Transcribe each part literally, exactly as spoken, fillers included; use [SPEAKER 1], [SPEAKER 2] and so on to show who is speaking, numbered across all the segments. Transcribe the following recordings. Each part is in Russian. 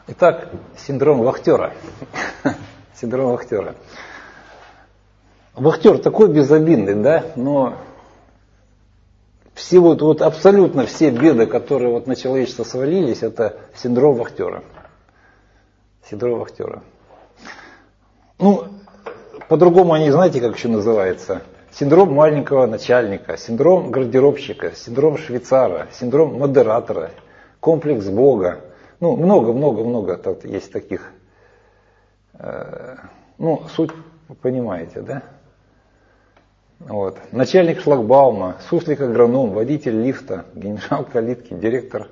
[SPEAKER 1] Итак, синдром вахтера. Синдром вахтера. Вахтер такой безобидный, да, но все вот, вот абсолютно все беды, которые вот на человечество свалились, это синдром вахтера. Синдром вахтера. Ну, по-другому они, знаете, как еще называется? Синдром маленького начальника, синдром гардеробщика, синдром швейцара, синдром модератора, комплекс Бога. Ну, много-много-много есть таких. Ну, суть вы понимаете, да? Вот. Начальник шлагбаума, суслик-агроном, водитель лифта, генерал калитки, директор.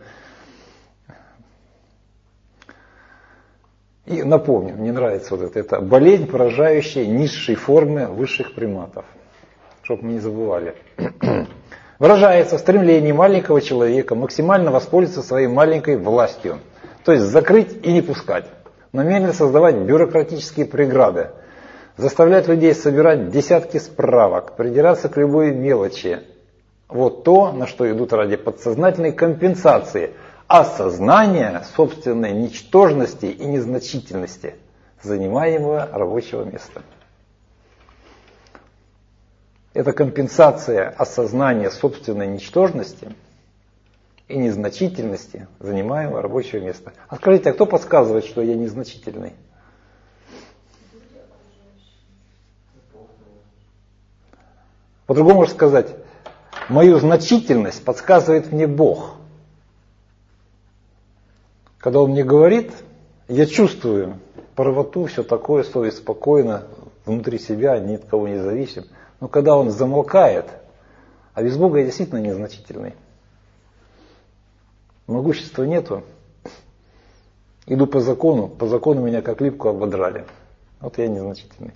[SPEAKER 1] И напомню, мне нравится вот это, это болезнь, поражающая низшей формы высших приматов. Чтобы мы не забывали. Выражается в стремлении маленького человека максимально воспользоваться своей маленькой властью. То есть закрыть и не пускать. Намеренно создавать бюрократические преграды. Заставлять людей собирать десятки справок, придираться к любой мелочи. Вот то, на что идут ради подсознательной компенсации, осознания собственной ничтожности и незначительности занимаемого рабочего места. Это компенсация осознания собственной ничтожности и незначительности занимаемого рабочего места. А скажите, а кто подсказывает, что я незначительный? По-другому можно сказать, мою значительность подсказывает мне Бог. Когда Он мне говорит, я чувствую правоту, все такое, совесть спокойно, внутри себя, ни от кого не зависим. Но когда Он замолкает, а без Бога я действительно незначительный. Могущества нету. Иду по закону, по закону меня как липку ободрали. Вот я незначительный.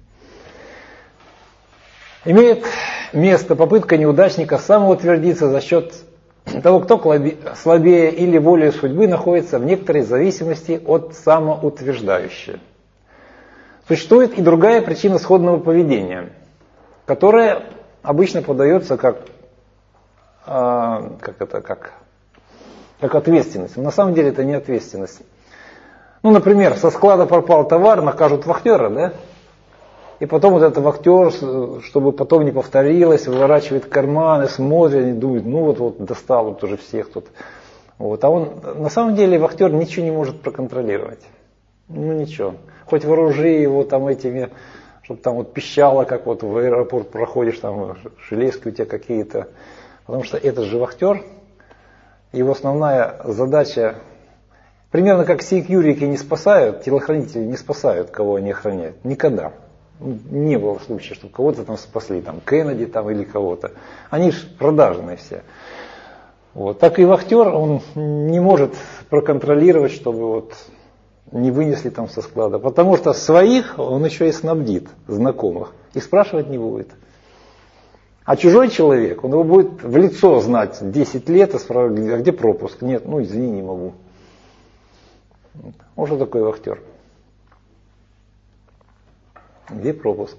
[SPEAKER 1] Имеет место попытка неудачника самоутвердиться за счет того, кто слабее или волею судьбы находится в некоторой зависимости от самоутверждающего. Существует и другая причина сходного поведения, которая обычно подается как, э, как, это, как, как ответственность. Но на самом деле это не ответственность. Ну, например, со склада пропал товар, накажут вахтера, да? И потом вот этот вахтер, чтобы потом не повторилось, выворачивает карманы, смотрит и думает, ну вот, вот достал вот уже всех тут. Вот. А он, на самом деле, вахтер ничего не может проконтролировать. Ну ничего. Хоть вооружи его там этими, чтобы там вот пищало, как вот в аэропорт проходишь, там железки у тебя какие-то. Потому что этот же вахтер, его основная задача, примерно как секьюрити не спасают, телохранители не спасают, кого они охраняют. Никогда. Не было случая, чтобы кого-то там спасли, там Кеннеди там или кого-то. Они же продажные все. Вот. Так и вахтер, он не может проконтролировать, чтобы вот не вынесли там со склада. Потому что своих он еще и снабдит, знакомых. И спрашивать не будет. А чужой человек, он его будет в лицо знать десять лет, и спрашивать, а где пропуск? Нет, ну извини, не могу. Вот что такое вахтер. Где пропуск?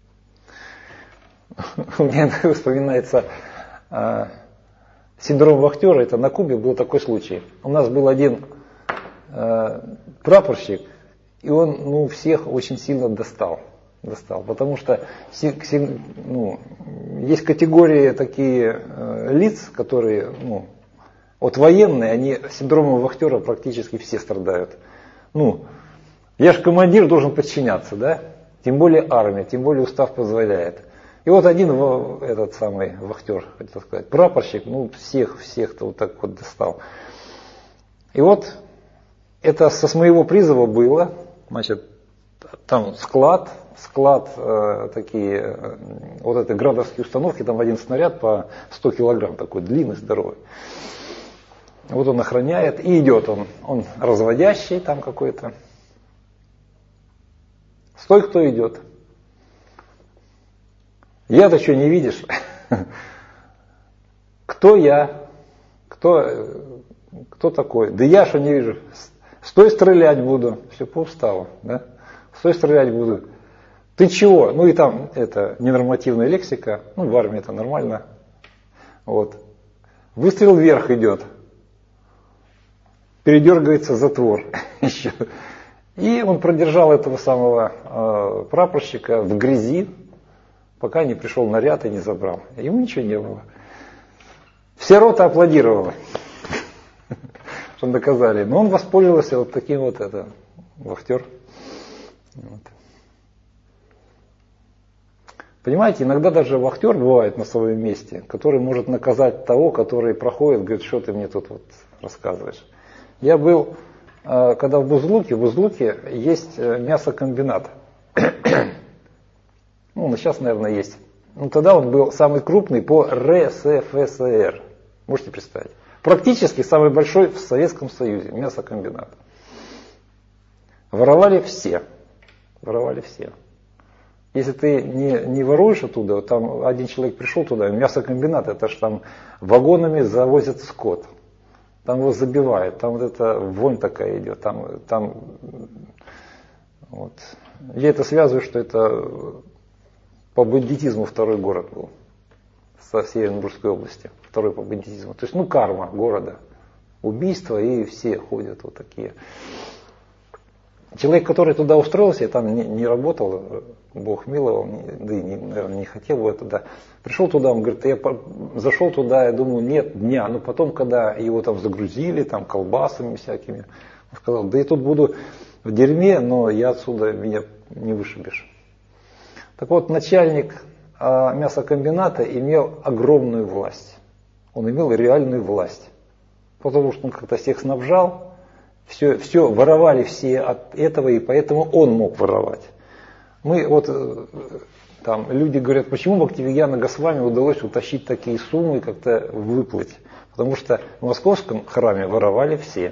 [SPEAKER 1] У меня вспоминается э, синдром вахтера. Это на Кубе был такой случай. У нас был один э, прапорщик, и он ну, всех очень сильно достал. достал потому что ну, есть категории такие э, лиц, которые, ну, вот военные, они синдромом вахтера практически все страдают. Ну, я же командир, должен подчиняться, да? Тем более армия, тем более устав позволяет. И вот один этот самый вахтер, хотел сказать, прапорщик, ну всех, всех-то вот так вот достал. И вот это со с моего призыва было, значит, там склад, склад э, такие, э, вот это градовские установки, там один снаряд по сто килограмм такой, длинный, здоровый. Вот он охраняет, и идет он, он разводящий там какой-то. Стой, кто идет. Я-то что, не видишь? Кто я? Кто, кто такой? Да я что не вижу. Стой, стрелять буду. Все, повстало. Да? Стой, стрелять буду. Ты чего? Ну и там это ненормативная лексика. Ну в армии это нормально. Вот. Выстрел вверх идет. передергивается затвор еще. И он продержал этого самого э, прапорщика в грязи, пока не пришел наряд и не забрал. Ему ничего не было. Вся рота аплодировала, что доказали. Но он воспользовался вот таким вот это, вахтер. Вот. Понимаете, иногда даже вахтер бывает на своем месте, который может наказать того, который проходит, говорит, что ты мне тут вот рассказываешь. Я был, когда в Бузулуке, в Бузулуке есть мясокомбинат. Ну, сейчас, наверное, есть. Ну, тогда он был самый крупный по РСФСР. Можете представить? Практически самый большой в Советском Союзе мясокомбинат. Воровали все. Воровали все. Если ты не, не воруешь оттуда, вот там один человек пришел туда, мясокомбинат, это же там вагонами завозят скот. Там его забивают, там вот эта вонь такая идет. Там, там, вот. Я это связываю, что это по бандитизму второй город был. Со Северно-Бурской области. Второй по бандитизму. То есть, ну, карма города. Убийства, и все ходят вот такие. Человек, который туда устроился, и там не, не работал, Бог миловал, да и, не, наверное, не хотел бы туда. Пришел туда, он говорит, я зашел туда, я думаю, нет дня. Но потом, когда его там загрузили, там колбасами всякими, он сказал, да я тут буду в дерьме, но я отсюда, меня не вышибешь. Так вот, начальник а, мясокомбината имел огромную власть. Он имел реальную власть. Потому что он как-то всех снабжал. Все, все воровали все от этого, и поэтому он мог воровать. Мы вот там люди говорят, почему Бхактивигьяна Госвами удалось утащить такие суммы и как-то выплыть? Потому что в московском храме воровали все.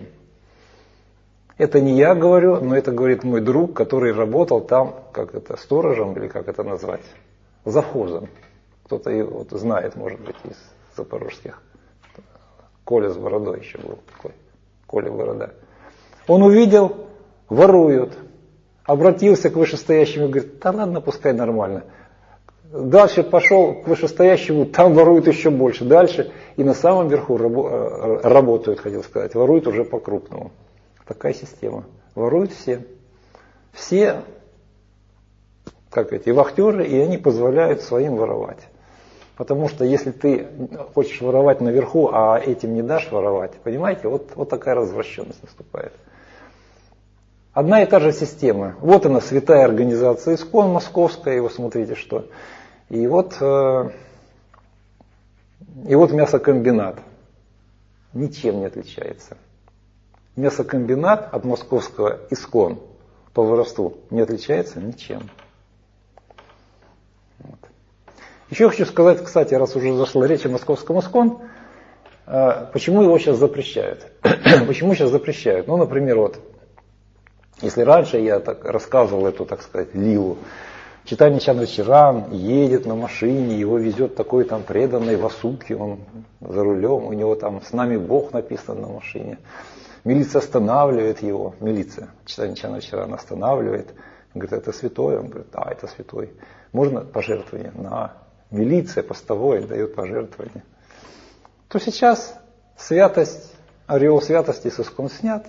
[SPEAKER 1] Это не я говорю, но это говорит мой друг, который работал там, как это, сторожем, или как это назвать, завхозом. Кто-то его вот знает, может быть, из запорожских. Коля с бородой еще был такой. Коля Борода. Он увидел, воруют, обратился к вышестоящему и говорит, да ладно, пускай нормально. Дальше пошел к вышестоящему, там воруют еще больше. Дальше и на самом верху рабо- работают, хотел сказать, воруют уже по-крупному. Такая система. Воруют все. Все, как эти, вахтеры, и они позволяют своим воровать. Потому что если ты хочешь воровать наверху, а этим не дашь воровать, понимаете, вот, вот такая развращенность наступает. Одна и та же система. Вот она, святая организация ИСККОН московская, и вы смотрите, что. И вот, э, и вот мясокомбинат. Ничем не отличается. Мясокомбинат от московского ИСККОН по воровству не отличается ничем. Вот. Еще хочу сказать, кстати, раз уже зашла речь о московском ИСККОН, э, почему его сейчас запрещают? Почему сейчас запрещают? Ну, например, вот. Если раньше я так рассказывал эту, так сказать, лилу, Чайтанья Чандрачаран едет на машине, его везет такой там преданный Васуки, он за рулем, у него там «С нами Бог» написано на машине. Милиция останавливает его, милиция, Чайтанья Чандрачаран останавливает, говорит, это святой, он говорит, да, это святой. Можно пожертвование? На. Милиция постовой дает пожертвование. То сейчас святость, ореол святости с ИСККОН снят.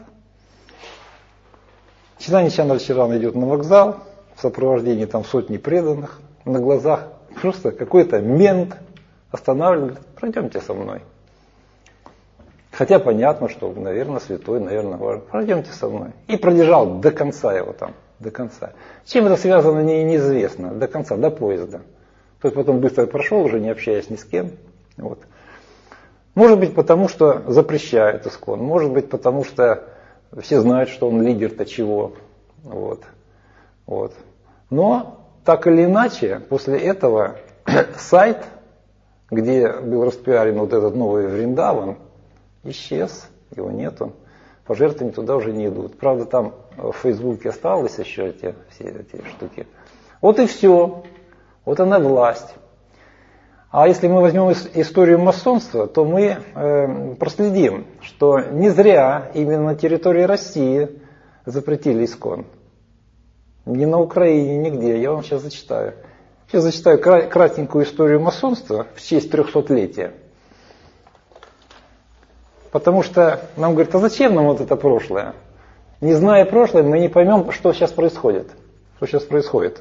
[SPEAKER 1] Чайтанья Чандрачаран идет на вокзал в сопровождении там сотни преданных на глазах. Просто какой-то мент останавливает, пройдемте со мной. Хотя понятно, что, наверное, святой, наверное, важно. Пройдемте со мной. И продержал до конца его там, до конца. Чем это связано, не, неизвестно. До конца, до поезда. То есть потом быстро прошел, уже не общаясь ни с кем. Вот. Может быть, потому что запрещают ИСККОН. Может быть, потому что все знают, что он лидер-то чего. Вот. Вот. Но, так или иначе, после этого сайт, где был распиарен вот этот новый Вриндаван, исчез, его нету. Пожертвования туда уже не идут. Правда, там в Фейсбуке осталось еще эти, все эти штуки. Вот и все. Вот она власть. А если мы возьмем историю масонства, то мы э, проследим, что не зря именно на территории России запретили ИСККОН. Ни на Украине, нигде. Я вам сейчас зачитаю. Сейчас зачитаю кратенькую историю масонства в честь трехсотлетия. Потому что нам говорят, а зачем нам вот это прошлое? Не зная прошлое, мы не поймем, что сейчас происходит. Что сейчас происходит.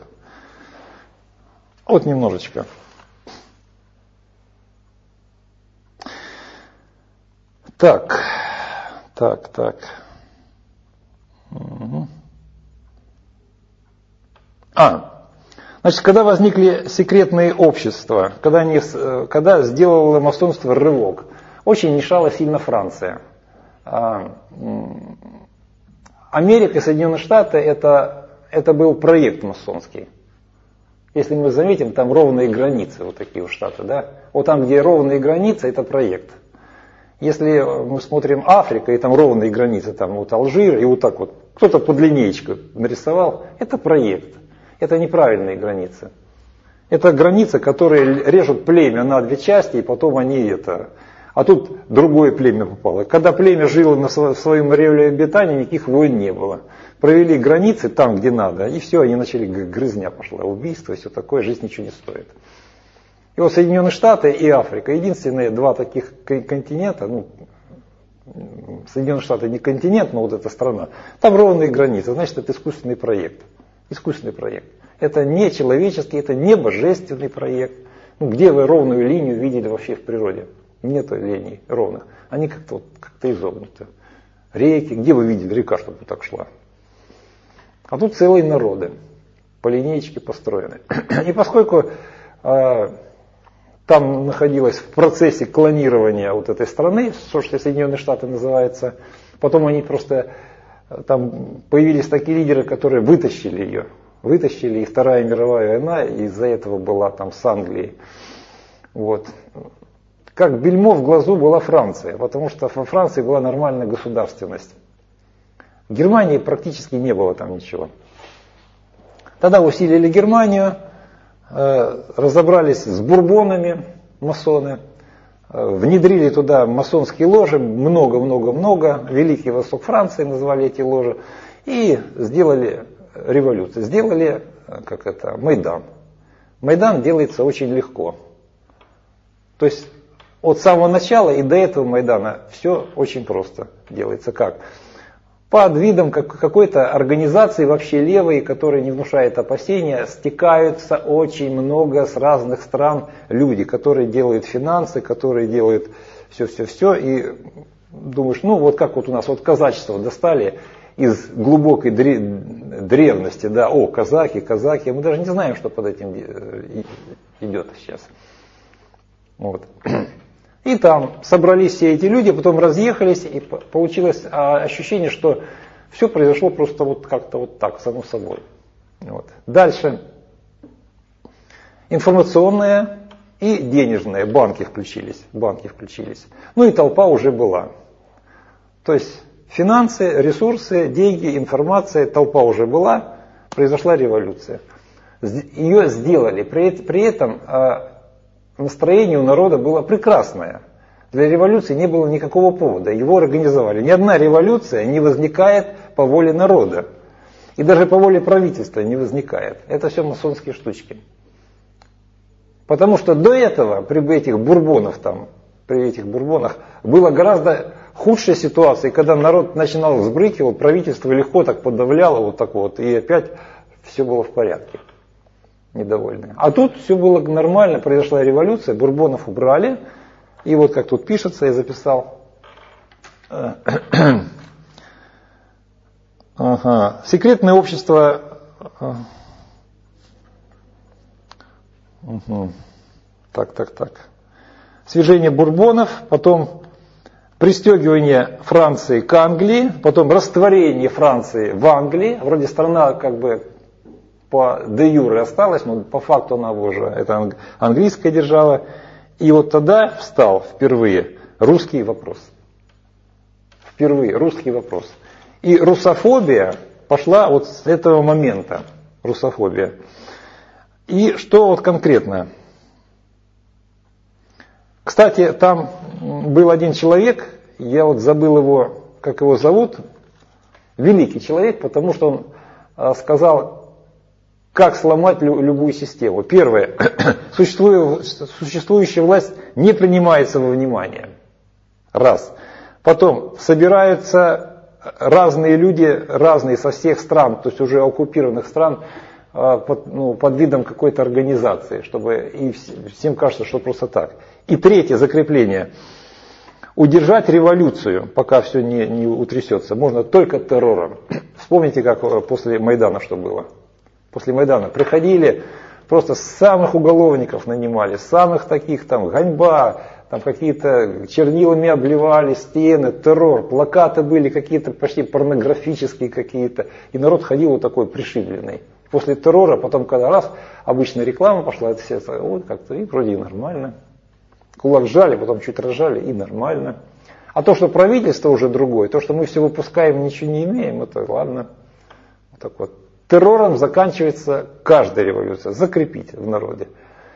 [SPEAKER 1] Вот немножечко. Так, так, так. Угу. А, значит, когда возникли секретные общества, когда, они, когда сделало масонство рывок, очень мешала сильно Франция. Америка и Соединенные Штаты это, это был проект масонский. Если мы заметим, там ровные границы, вот такие у штаты, да? Вот там, где ровные границы, это проект. Если мы смотрим Африка, и там ровные границы, там вот Алжир, и вот так вот, кто-то под линеечку нарисовал, это проект. Это неправильные границы. Это границы, которые режут племя на две части, и потом они это... А тут другое племя попало. Когда племя жило на своем ареале обитания, никаких войн не было. Провели границы там, где надо, и все, они начали, грызня пошла, убийство, все такое, жизнь ничего не стоит. И вот Соединенные Штаты и Африка, единственные два таких континента, ну, Соединенные Штаты не континент, но вот эта страна, там ровные границы, значит, это искусственный проект. Искусственный проект. Это не человеческий, это не божественный проект. Ну, где вы ровную линию видели вообще в природе? Нет линий ровных. Они как-то вот, как-то изогнуты. Реки, где вы видели река, чтобы так шла? А тут целые народы по линеечке построены. И поскольку э, там находилось в процессе клонирования вот этой страны, что Соединенные Штаты называется, потом они просто, там появились такие лидеры, которые вытащили ее. Вытащили, и Вторая мировая война из-за этого была там с Англией. Вот. Как бельмо в глазу была Франция, потому что во Франции была нормальная государственность. В Германии практически не было там ничего. Тогда усилили Германию, э, разобрались с бурбонами, масоны, э, внедрили туда масонские ложи, много-много-много, Великий Восток Франции назвали эти ложи, и сделали революцию, сделали, как это, Майдан. Майдан делается очень легко. То есть от самого начала и до этого Майдана все очень просто делается. Как? Под видом какой-то организации вообще левой, которая не внушает опасения, стекаются очень много с разных стран люди, которые делают финансы, которые делают все-все-все. И думаешь, ну вот как вот у нас вот казачество достали из глубокой древности, да, о, казаки, казаки, мы даже не знаем, что под этим идет сейчас. Вот. И там собрались все эти люди, потом разъехались, и получилось ощущение, что все произошло просто вот как-то вот так, само собой. Вот. Дальше. Информационные и денежные банки включились, банки включились. Ну и толпа уже была. То есть финансы, ресурсы, деньги, информация, толпа уже была, произошла революция. Ее сделали, при, при этом настроение у народа было прекрасное. Для революции не было никакого повода, его организовали. Ни одна революция не возникает по воле народа. И даже по воле правительства не возникает. Это все масонские штучки. Потому что до этого, при этих бурбонах там, при этих бурбонах, было гораздо худшая ситуация, когда народ начинал взбрыкивать, правительство легко так подавляло, вот так вот, и опять все было в порядке. Недовольные. А тут все было нормально, произошла революция, бурбонов убрали, и вот как тут пишется, я записал. Ага. Секретное общество. Угу. Так, так, так. Свержение бурбонов, потом пристегивание Франции к Англии, потом растворение Франции в Англии. Вроде страна как бы по де юре осталась, но по факту она уже, это английская держава. И вот тогда встал впервые русский вопрос. Впервые русский вопрос. И русофобия пошла вот с этого момента. Русофобия. И что вот конкретно? Кстати, там был один человек, я вот забыл его, как его зовут, великий человек, потому что он сказал, как сломать любую систему. Первое. Существующая власть не принимается во внимание. Раз. Потом собираются разные люди, разные со всех стран, то есть уже оккупированных стран, под, ну, под видом какой-то организации, чтобы и всем кажется, что просто так. И третье закрепление. Удержать революцию, пока все не, не утрясется, можно только террором. Вспомните, как после Майдана что было. После Майдана приходили, просто самых уголовников нанимали, самых таких там ганьба, там какие-то чернилами обливали стены, террор, плакаты были какие-то почти порнографические какие-то. И народ ходил вот такой пришибленный. После террора, потом когда раз, обычная реклама пошла, это все, вот как-то и вроде и нормально. Кулак сжали, потом чуть разжали, и нормально. А то, что правительство уже другое, то, что мы все выпускаем, ничего не имеем, это ладно. Вот так вот. Террором заканчивается каждая революция. Закрепить в народе.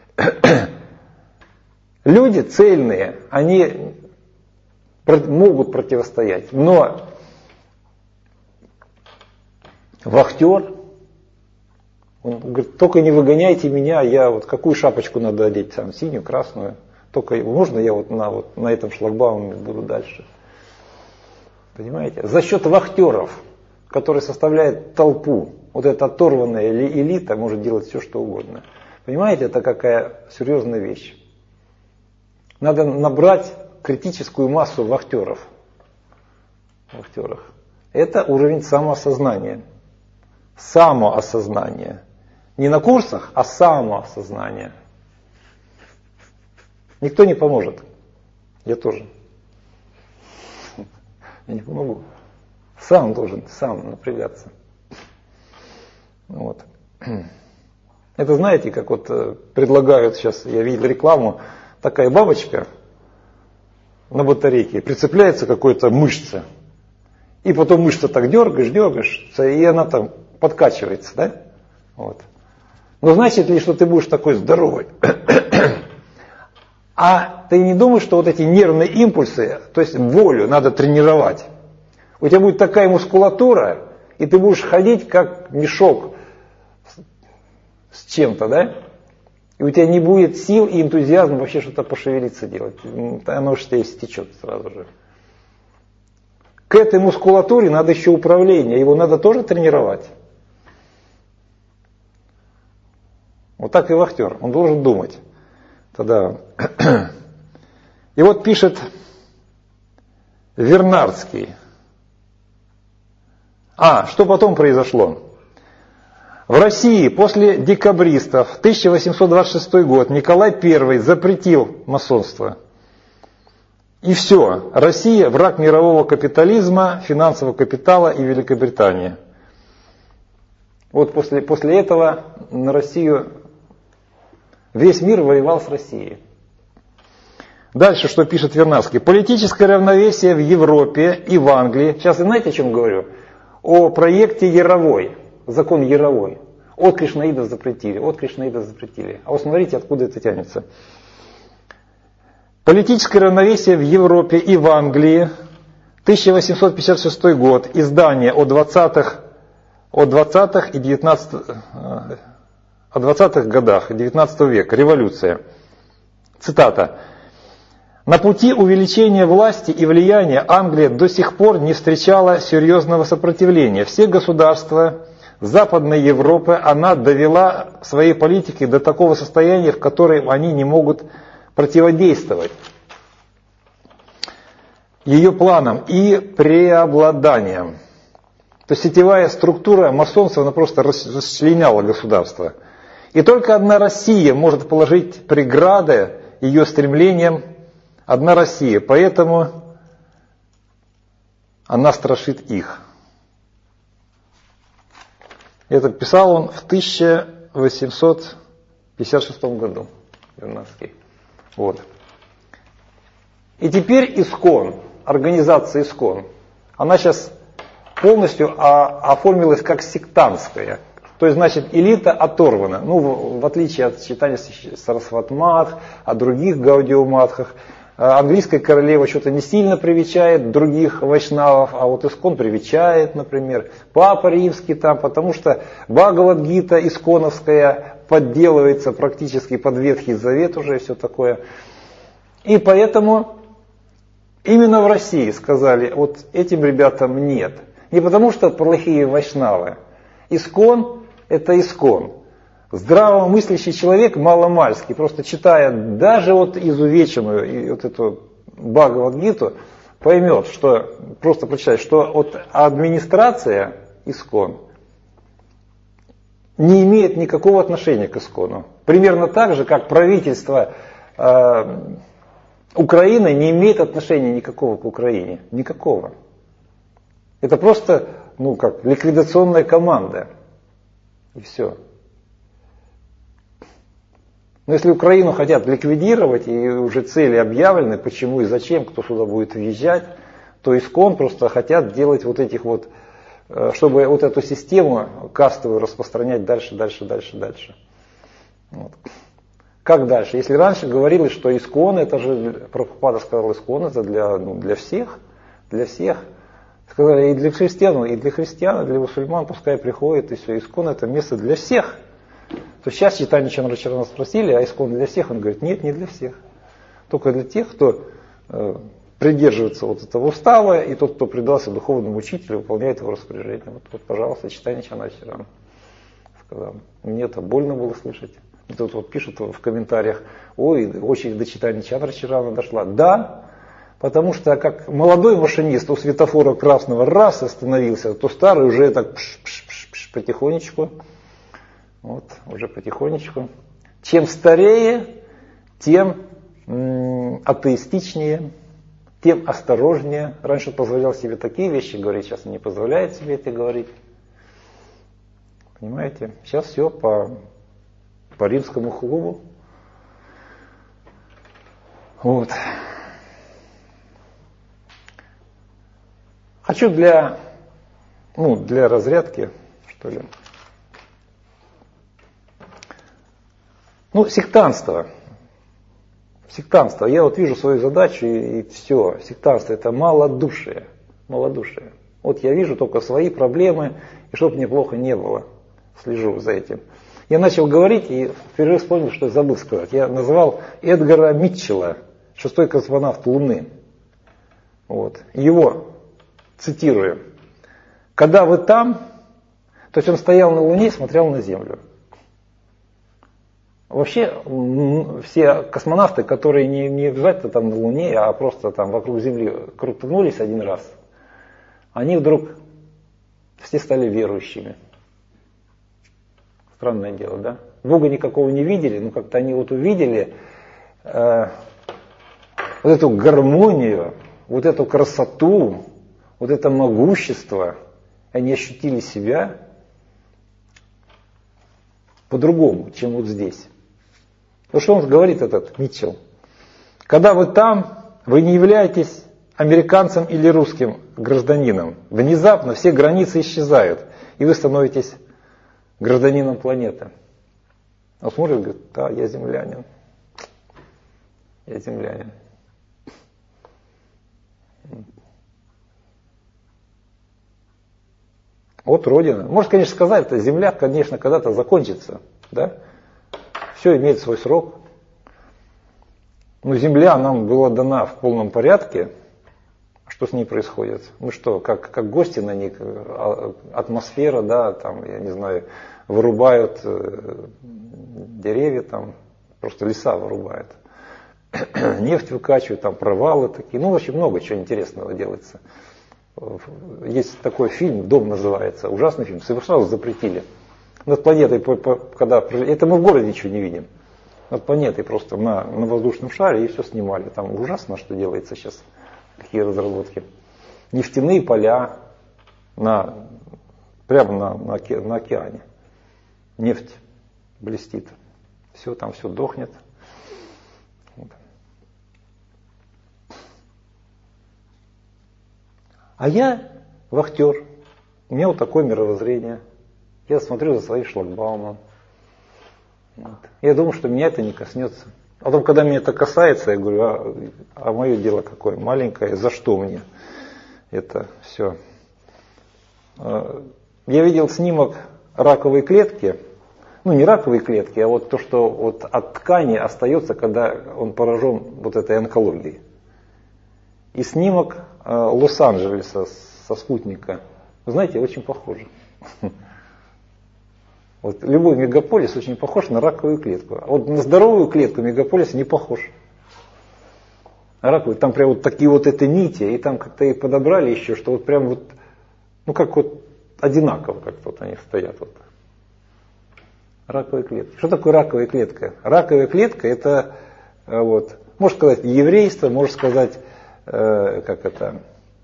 [SPEAKER 1] Люди цельные, они могут противостоять. Но вахтер, он говорит, только не выгоняйте меня, я вот какую шапочку надо одеть, там, синюю, красную. Только можно я вот на, вот на этом шлагбауме буду дальше. Понимаете? За счет вахтеров, которые составляют толпу, вот эта оторванная элита может делать все, что угодно. Понимаете, это какая серьезная вещь. Надо набрать критическую массу вахтеров. вахтеров. Это уровень самоосознания. Самоосознание. Не на курсах, а самоосознание. Никто не поможет. Я тоже. Я не помогу. Сам должен, сам напрягаться. Вот. Это знаете, как вот предлагают сейчас, я видел рекламу, такая бабочка на батарейке, прицепляется к какой-то мышце. И потом мышца так дергаешь, дергаешь, и она там подкачивается, да? Вот. Но значит ли, что ты будешь такой здоровый? А ты не думаешь, что вот эти нервные импульсы, то есть волю надо тренировать? У тебя будет такая мускулатура, и ты будешь ходить как мешок с чем-то, да? И у тебя не будет сил и энтузиазма вообще что-то пошевелиться делать. Оно же тебе стечет сразу же. К этой мускулатуре надо еще управление, его надо тоже тренировать. Вот так и вахтер, он должен думать. Тогда. И вот пишет Вернадский. А, что потом произошло? В России после декабристов тысяча восемьсот двадцать шестой год Николай Первый запретил масонство. И все. Россия враг мирового капитализма, финансового капитала и Великобритании. Вот после, после этого на Россию весь мир воевал с Россией. Дальше, что пишет Вернадский. Политическое равновесие в Европе и в Англии. Сейчас, знаете, о чем говорю? О проекте Яровой. Закон Яровой. От кришнаидов запретили, от кришнаидов запретили. А вот смотрите, откуда это тянется. Политическое равновесие в Европе и в Англии. тысяча восемьсот пятьдесят шестой год. Издание о двадцатых, о двадцатых и девятнадцатых, о двадцатых годах девятнадцатого века. Революция. Цитата. На пути увеличения власти и влияния Англия до сих пор не встречала серьезного сопротивления. Все государства Западной Европы она довела своей политикой до такого состояния, в котором они не могут противодействовать ее планам и преобладаниям. То есть сетевая структура масонства, она просто расчленяла государство. И только одна Россия может положить преграды ее стремлениям. Одна Россия, поэтому она страшит их. Это писал он в тысяча восемьсот пятьдесят шестом году, Вернадский. Вот. И теперь ИСКОН, организация ИСКОН, она сейчас полностью оформилась как сектантская. То есть, значит, элита оторвана. Ну, в, в отличие от читания Сарасват-Мадх, от других Гаудио-Мадхах. Английская королева что-то не сильно привечает других вайшнавов, а вот ИСКОН привечает, например. Папа Римский там, потому что Бхагавад-гита исконовская подделывается практически под Ветхий Завет уже и все такое. И поэтому именно в России сказали, вот этим ребятам нет. Не потому что плохие вайшнавы. Искон – это искон. Здравомыслящий человек маломальский, просто читая даже вот изувеченную вот эту Бхагавад-гиту, поймет, что, просто прочитать, что вот администрация искон не имеет никакого отношения к искону. Примерно так же, как правительство э, Украины не имеет отношения никакого к Украине. Никакого. Это просто, ну как, ликвидационная команда. И все. Но если Украину хотят ликвидировать, и уже цели объявлены, почему и зачем, кто сюда будет въезжать, то искон просто хотят делать вот этих вот, чтобы вот эту систему кастовую распространять дальше, дальше, дальше, дальше. Вот. Как дальше? Если раньше говорилось, что искон, это же, Прабхупада сказал, искон это для, ну, для всех, для всех. Сказали и для христиан, и для христиан, и для мусульман, пускай приходит, и все, искон это место для всех. То сейчас Чайтанья Чандрачарана спросили, а искон для всех? Он говорит, нет, не для всех. Только для тех, кто э, придерживается вот этого устава, и тот, кто предался духовному учителю, выполняет его распоряжение. Вот, вот пожалуйста, Чайтанья Чандрачарана сказал. Мне это больно было слышать. И тут вот пишут в комментариях, ой, очередь до Чайтаньи Чандрачарана дошла. Да, потому что как молодой машинист у светофора красного раз остановился, то старый уже так пш-пш-пш потихонечку. Вот, уже потихонечку. Чем старее, тем м, атеистичнее, тем осторожнее. Раньше позволял себе такие вещи говорить, сейчас не позволяет себе это говорить. Понимаете? Сейчас все по, по римскому клубу. Вот. Хочу для, ну, для разрядки, что ли. Ну, сектантство. Сектантство. Я вот вижу свою задачу и, и все. Сектантство это малодушие. Малодушие. Вот я вижу только свои проблемы, и чтобы мне плохо не было. Слежу за этим. Я начал говорить и впервые вспомнил, что я забыл сказать. Я назвал Эдгара Митчелла, шестой космонавт Луны. Вот. Его цитирую. Когда вы там, то есть он стоял на Луне и смотрел на Землю. Вообще, все космонавты, которые не, не обязательно там на Луне, а просто там вокруг Земли крутанулись один раз, они вдруг все стали верующими. Странное дело, да? Бога никакого не видели, но как-то они вот увидели э, вот эту гармонию, вот эту красоту, вот это могущество. Они ощутили себя по-другому, чем вот здесь. То, что он говорит, этот Митчелл. Когда вы там, вы не являетесь американцем или русским гражданином. Внезапно все границы исчезают, и вы становитесь гражданином планеты. Он смотрит и говорит, да, я землянин. Я землянин. Вот Родина. Может, конечно, сказать, что Земля, конечно, когда-то закончится. Да? Все имеет свой срок. Но Земля нам была дана в полном порядке. Что с ней происходит? Мы что, как, как гости на ней, атмосфера, да, там, я не знаю, вырубают деревья, там, просто леса вырубают. Нефть выкачивают, там провалы такие. Ну, в общем, много чего интересного делается. Есть такой фильм, «Дом» называется, ужасный фильм, совершенно запретили. Над планетой, когда это мы в городе ничего не видим, над планетой просто на, на воздушном шаре и все снимали. Там ужасно, что делается сейчас, какие разработки. Нефтяные поля на, прямо на, на, оке, на океане. Нефть блестит. Все там, все дохнет. Вот. А я вахтер. У меня вот такое мировоззрение. Я смотрю за своим шлагбаумом. Вот. Я думаю, что меня это не коснется. А потом, когда меня это касается, я говорю, а, а мое дело какое? Маленькое, за что мне это все? Я видел снимок раковой клетки. Ну, не раковые клетки, а вот то, что вот от ткани остается, когда он поражен вот этой онкологией. и снимок э, Лос-Анджелеса со спутника. Вы знаете, очень похоже. Вот любой мегаполис очень похож на раковую клетку. А вот на здоровую клетку мегаполиса не похож. А раковую, там прям вот такие вот эти нити, и там как-то их подобрали еще, что вот прям вот, ну как вот одинаково как-то вот они стоят. Вот. Раковая клетка. Что такое раковая клетка? Раковая клетка это, вот, можно сказать, еврейство, можно сказать, э, как это,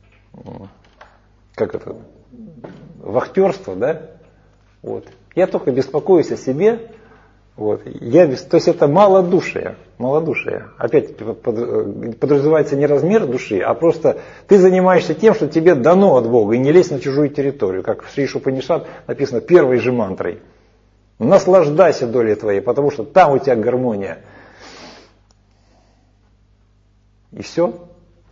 [SPEAKER 1] как это, вахтерство, да? Вот. Я только беспокоюсь о себе. Вот. Я, то есть это малодушие. Малодушие. Опять подразумевается не размер души, а просто ты занимаешься тем, что тебе дано от Бога, и не лезь на чужую территорию. Как в Шри Упанишад написано первой же мантрой. Наслаждайся долей твоей, потому что там у тебя гармония. И все.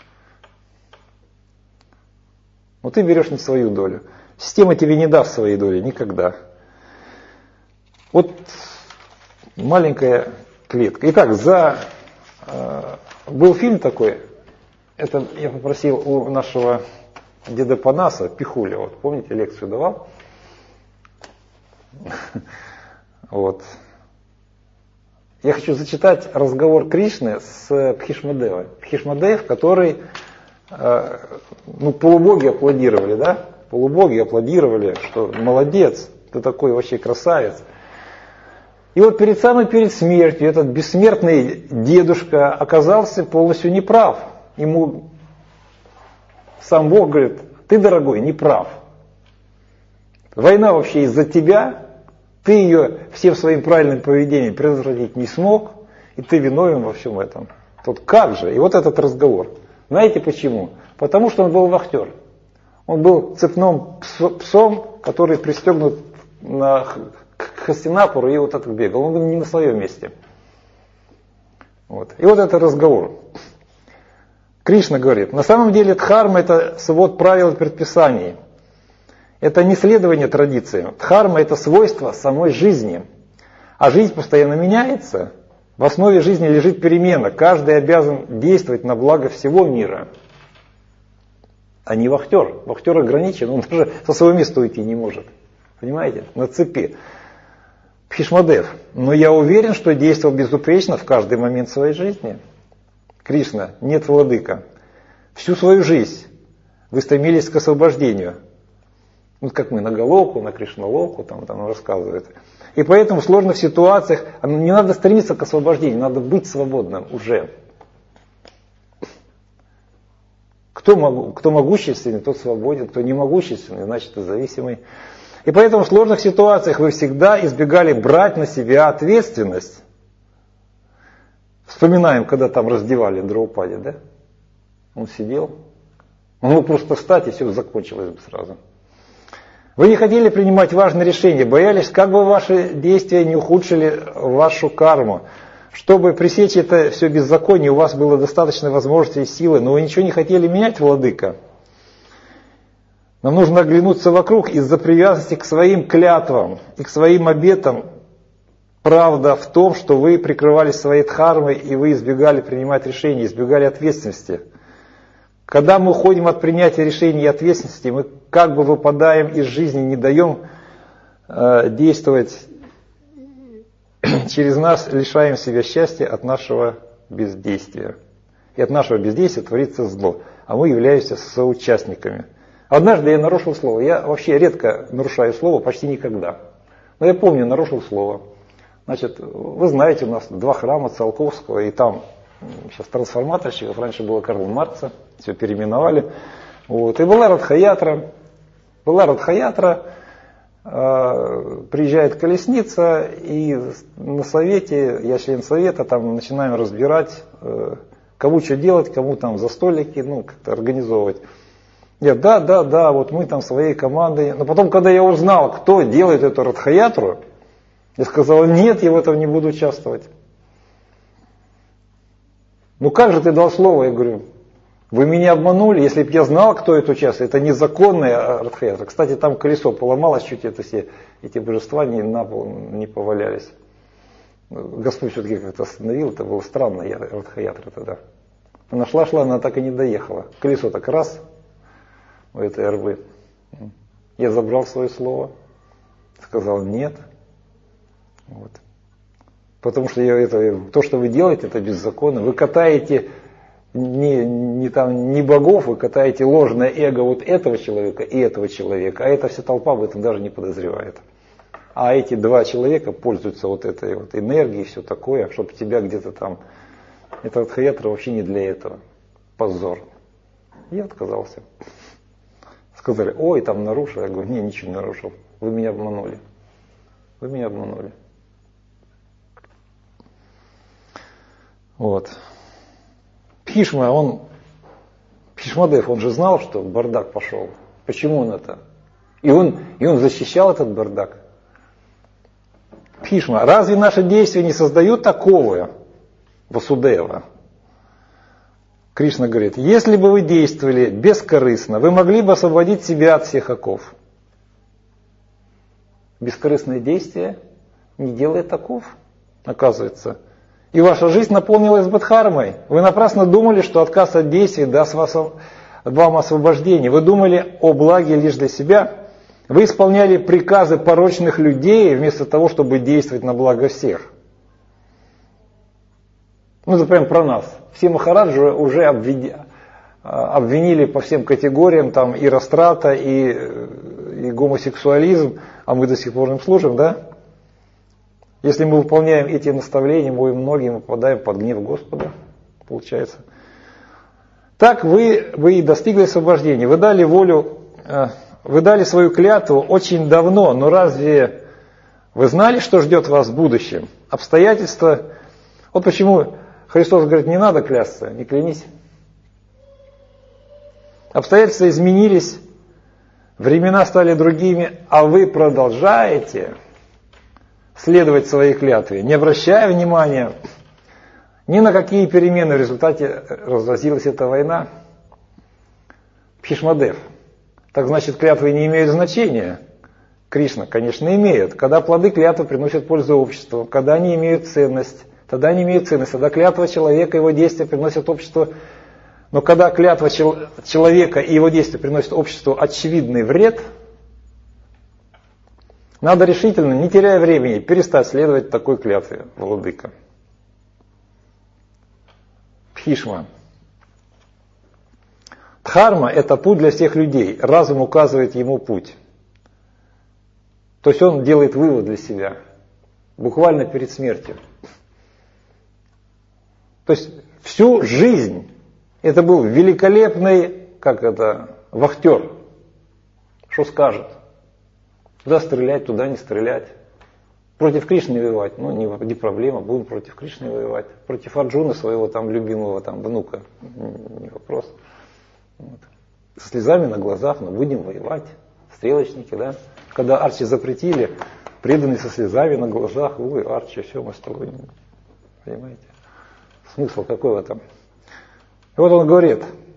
[SPEAKER 1] Но ты берешь не свою долю. Система тебе не даст своей доли никогда. Вот маленькая клетка. Итак, за, э, был фильм такой, это я попросил у нашего деда Панаса, Пихуля, вот помните, лекцию давал? Вот. Я хочу зачитать разговор Кришны с Пхишмадевой. Пхишмадев, который, э, ну, полубоги аплодировали, да? Полубоги аплодировали, что молодец, ты такой вообще красавец. И вот перед самой перед смертью этот бессмертный дедушка оказался полностью неправ. Ему сам Бог говорит, ты, дорогой, не прав. Война вообще из-за тебя, ты ее всем своим правильным поведением предотвратить не смог, и ты виновен во всем этом. Тут как же? И вот этот разговор. Знаете почему? Потому что он был вахтер. Он был цепным псом, который пристегнут на, к Хастинапуру и вот так бегал. Он был не на своем месте. Вот. И вот этот разговор. Кришна говорит, на самом деле дхарма это свод правил и предписаний. Это не следование традициям. Дхарма это свойство самой жизни. А жизнь постоянно меняется. В основе жизни лежит перемена. Каждый обязан действовать на благо всего мира. А не вахтер. Вахтер ограничен, он даже со своего места уйти не может. Понимаете? На цепи. Пхишмадев. Но я уверен, что действовал безупречно в каждый момент своей жизни. Кришна, нет, владыка. Всю свою жизнь вы стремились к освобождению. Вот как мы на Галоку, на Кришналоку, там, там рассказывают. И поэтому в сложных ситуациях не надо стремиться к освобождению, надо быть свободным уже. Кто, могу, кто могущественный, тот свободен, кто не могущественный, значит и зависимый. И поэтому в сложных ситуациях вы всегда избегали брать на себя ответственность. Вспоминаем, когда там раздевали Драупади, да? Он сидел, он мог просто встать, и все закончилось бы сразу. Вы не хотели принимать важные решения, боялись, как бы ваши действия не ухудшили вашу карму. Чтобы пресечь это все беззаконие, у вас было достаточно возможностей и силы, но вы ничего не хотели менять, владыка. Нам нужно оглянуться вокруг из-за привязанности к своим клятвам и к своим обетам. Правда в том, что вы прикрывались своей дхармой и вы избегали принимать решения, избегали ответственности. Когда мы уходим от принятия решений и ответственности, мы как бы выпадаем из жизни, не даем э, действовать. Через нас лишаем себя счастья от нашего бездействия. И от нашего бездействия творится зло. А мы являемся соучастниками. Однажды я нарушил слово. Я вообще редко нарушаю слово, почти никогда. Но я помню, нарушил слово. Значит, вы знаете, у нас два храма Циолковского, и там сейчас трансформаторщиков, раньше было Карла Маркса, все переименовали. Вот. И была Радха-ятра. Была Радха-ятра. Приезжает колесница, и на совете, я член совета, там начинаем разбирать, кому что делать, кому там за столики, ну, как-то организовывать. Я, да, да, да, вот мы там своей командой. Но потом, когда я узнал, кто делает эту Радха-ятру, я сказал, нет, я в этом не буду участвовать. Ну как же ты дал слово? Я говорю, вы меня обманули, если бы я знал, кто это участвует, это незаконная Радха-ятра. Кстати, там колесо поломалось, чуть это все, эти божества не, на пол не повалялись. Господь все-таки как-то остановил, это было странно, Радха-ятра тогда. Она шла-шла, она так и не доехала. Колесо так раз у этой арбы. Я забрал свое слово, сказал нет. Вот. Потому что я это, то, что вы делаете, это беззаконно. Вы катаете не, не, там, не богов, вы катаете ложное эго вот этого человека и этого человека. А эта вся толпа об этом даже не подозревает. А эти два человека пользуются вот этой вот энергией и все такое, чтобы тебя где-то там... Это адхаятра вообще не для этого. Позор. Я отказался. Сказали, ой, там нарушил. Я говорю, не, ничего не нарушил. Вы меня обманули. Вы меня обманули. Вот. Бхишма, он, Бхишмадев, он же знал, что бардак пошел. Почему он это? И он, и он защищал этот бардак. Бхишма, разве наши действия не создают такого Васудева? Кришна говорит, если бы вы действовали бескорыстно, вы могли бы освободить себя от всех оков. Бескорыстное действие не делает оков, оказывается. И ваша жизнь наполнилась бадхармой. Вы напрасно думали, что отказ от действий даст вам освобождение. Вы думали о благе лишь для себя. Вы исполняли приказы порочных людей, вместо того, чтобы действовать на благо всех. Ну, это прям про нас. Все махараджи уже обвини, обвинили по всем категориям, там и растрата, и, и гомосексуализм, а мы до сих пор им служим, да? Если мы выполняем эти наставления, мы многим попадаем под гнев Господа, получается. Так вы, вы и достигли освобождения. Вы дали волю, вы дали свою клятву очень давно, но разве вы знали, что ждет вас в будущем? Обстоятельства. Вот почему Христос говорит, не надо клясться, не клянись. Обстоятельства изменились, времена стали другими, а вы продолжаете следовать своей клятве, не обращая внимания ни на какие перемены. В результате разразилась эта война. Бхишмадев. Так значит, клятвы не имеют значения? Кришна, конечно, имеют. Когда плоды клятвы приносят пользу обществу, когда они имеют ценность, тогда они имеют ценность. Тогда клятва человека и его действия приносят обществу. Но когда клятва человека и его действия приносят обществу очевидный вред, надо решительно, не теряя времени, перестать следовать такой клятве, владыка. Бхишма. Дхарма – это путь для всех людей. Разум указывает ему путь. То есть он делает вывод для себя. Буквально перед смертью. То есть всю жизнь это был великолепный, как это, вахтер. Что скажет? Туда стрелять, туда не стрелять. Против Кришны воевать, ну не, не проблема, будем против Кришны воевать. Против Арджуны, своего там любимого там внука, не вопрос. Вот. Со слезами на глазах, но будем воевать. Стрелочники, да. Когда Арчи запретили, преданные со слезами на глазах, ой, Арчи, все, мы с тобой, понимаете. Смысл какой в этом? И вот он говорит,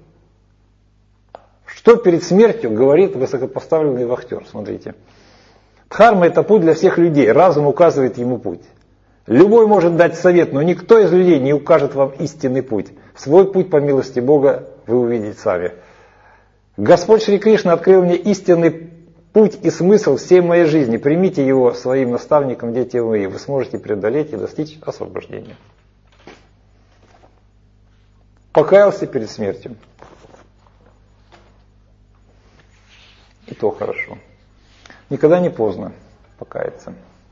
[SPEAKER 1] что перед смертью говорит высокопоставленный вахтер, смотрите. Дхарма – это путь для всех людей, разум указывает ему путь. Любой может дать совет, но никто из людей не укажет вам истинный путь. Свой путь, по милости Бога, вы увидите сами. Господь Шри Кришна открыл мне истинный путь и смысл всей моей жизни. Примите его своим наставником, дети мои, вы сможете преодолеть и достичь освобождения. Покаялся перед смертью. И то хорошо. Никогда не поздно покаяться.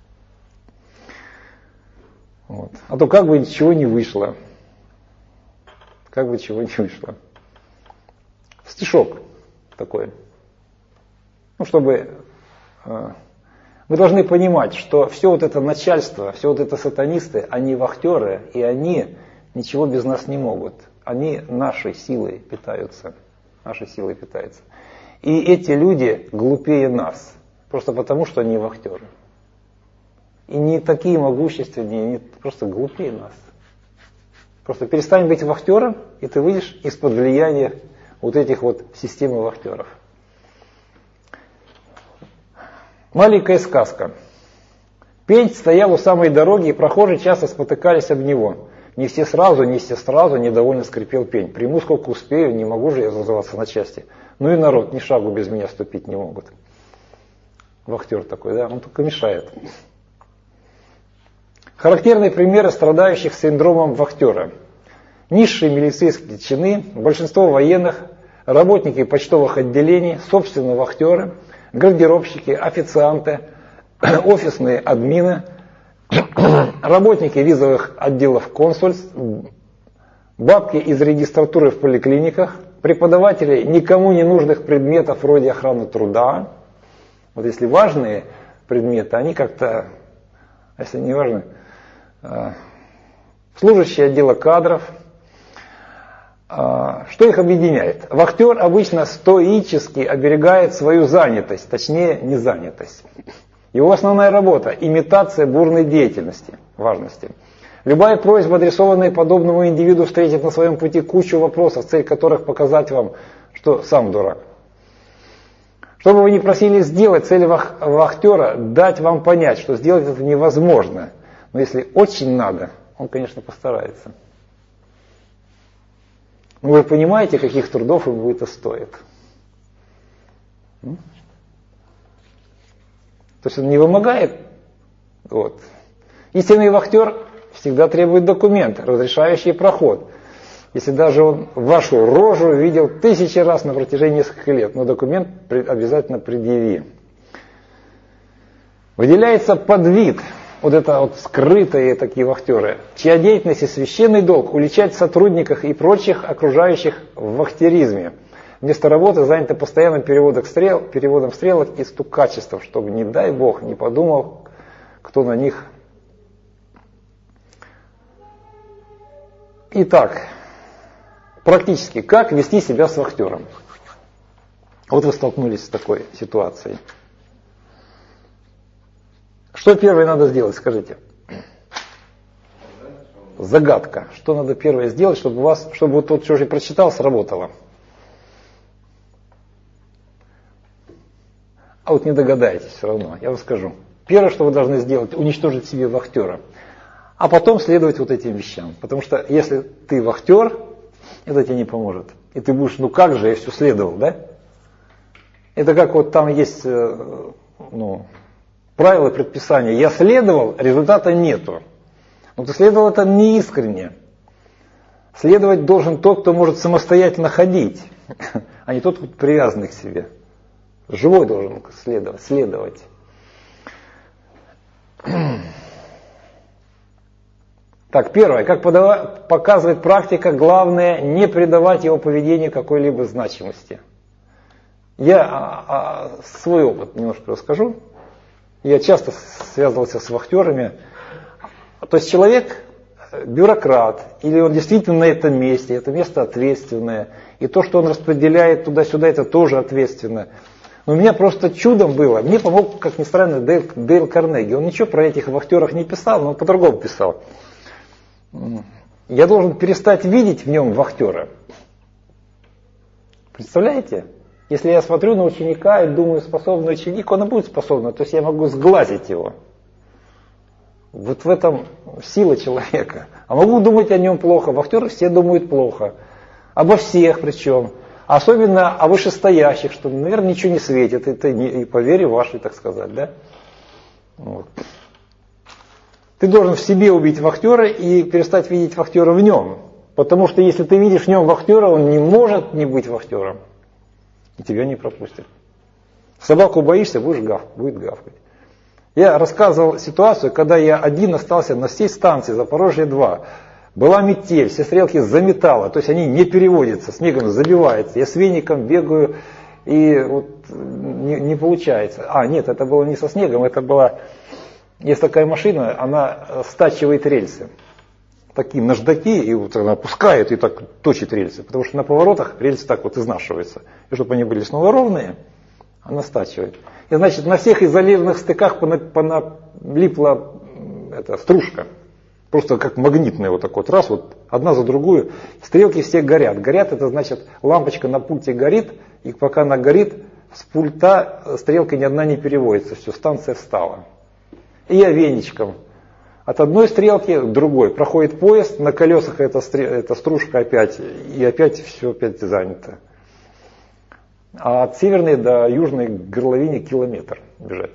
[SPEAKER 1] Вот. А то как бы ничего не вышло. Как бы чего не вышло. Стишок такой. Ну, чтобы... Э, мы должны понимать, что все вот это начальство, все вот это сатанисты, они вахтеры, и они ничего без нас не могут. Они нашей силой питаются. Нашей силой питаются. И эти люди глупее нас. Просто потому, что они вахтеры. И не такие могущественные, не, просто глупее нас. Просто перестань быть вахтером, и ты выйдешь из-под влияния вот этих вот системы вахтеров. Маленькая сказка. Пень стоял у самой дороги, и прохожие часто спотыкались об него. Не все сразу, не все сразу, недовольно скрипел пень. Приму сколько успею, не могу же я разрываться на части. Ну и народ, ни шагу без меня ступить не могут. Вахтер такой, да, он только мешает. Характерные примеры страдающих синдромом вахтера. Низшие милицейские чины, большинство военных, работники почтовых отделений, собственные вахтеры, гардеробщики, официанты, офисные админы, работники визовых отделов консульств, бабки из регистратуры в поликлиниках, преподаватели никому не нужных предметов вроде охраны труда. Вот если важные предметы, они как-то, если не важны, служащие отдела кадров. Что их объединяет? Вахтер обычно стоически оберегает свою занятость, точнее незанятость. Его основная работа – имитация бурной деятельности, важности. Любая просьба, адресованная подобному индивиду, встретит на своем пути кучу вопросов, цель которых показать вам, что сам дурак. Что бы вы ни просили сделать, цель вах- вахтера – дать вам понять, что сделать это невозможно. Но если очень надо, он, конечно, постарается. Но вы понимаете, каких трудов ему это стоит. То есть он не вымогает. Вот. Истинный вахтер всегда требует документ, разрешающий проход. Если даже он вашу рожу видел тысячи раз на протяжении нескольких лет, но документ обязательно предъяви. Выделяется подвид, вот это вот скрытые такие вахтеры, чья деятельность и священный долг уличать сотрудников и прочих окружающих в вахтеризме. Вместо работы заняты постоянным переводом, стрел, переводом стрелок и стукачеством, чтобы, не дай Бог, не подумал, кто на них. Итак, практически, как вести себя с вахтером? Вот вы столкнулись с такой ситуацией. Что первое надо сделать, скажите? Загадка. Что надо первое сделать, чтобы у вас, чтобы вот тот, что же прочитал, сработало? А вот не догадаетесь все равно, я вам скажу. Первое, что вы должны сделать, уничтожить себе вахтера. А потом следовать вот этим вещам. Потому что если ты вахтер, это тебе не поможет. И ты будешь, ну как же, я все следовал, да? Это как вот там есть, ну, правила, предписания. Я следовал, результата нету. Но ты следовал это не искренне. Следовать должен тот, кто может самостоятельно ходить, а не тот, кто привязанный к себе. Живой должен следовать. следовать. Так, первое. Как подава- показывает практика, главное не придавать его поведению какой-либо значимости. Я а, а, свой опыт немножко расскажу. Я часто связывался с вахтерами. То есть человек бюрократ, или он действительно на этом месте, это место ответственное, и то, что он распределяет туда-сюда, это тоже ответственно. Но у меня просто чудом было, мне помог, как ни странно, Дейл, Дейл Карнеги. Он ничего про этих вахтерах не писал, но он по-другому писал. Я должен перестать видеть в нем вахтера. Представляете? Если я смотрю на ученика и думаю, способный ученик, он и будет способный, то есть я могу сглазить его. Вот в этом сила человека. А могу думать о нем плохо. Вахтеры все думают плохо. Обо всех причем. Особенно о вышестоящих, что, наверное, ничего не светит. Это и по вере вашей, так сказать. Да? Вот. Ты должен в себе убить вахтера и перестать видеть вахтера в нем. Потому что если ты видишь в нем вахтера, он не может не быть вахтером. И тебя не пропустят. Собаку боишься, будешь гав, будет гавкать. Я рассказывал ситуацию, когда я один остался на всей станции Запорожье два. Была метель, все стрелки заметало, то есть они не переводятся, снегом забивается. Я с веником бегаю, и вот не, не получается. А, нет, это было не со снегом, это была... Есть такая машина, она стачивает рельсы. Такие наждаки, и вот она опускает и так точит рельсы. Потому что на поворотах рельсы так вот изнашиваются. И чтобы они были снова ровные, она стачивает. И значит, на всех изолированных стыках поналипла эта стружка. Просто как магнитная вот такой вот. Раз, вот одна за другую. Стрелки все горят. Горят, это значит, лампочка на пульте горит, и пока она горит, с пульта стрелка ни одна не переводится. Все, станция встала. И я веничком От одной стрелки к другой. Проходит поезд, на колесах эта, эта стружка опять, и опять все опять занято. А от северной до южной горловины километр бежать.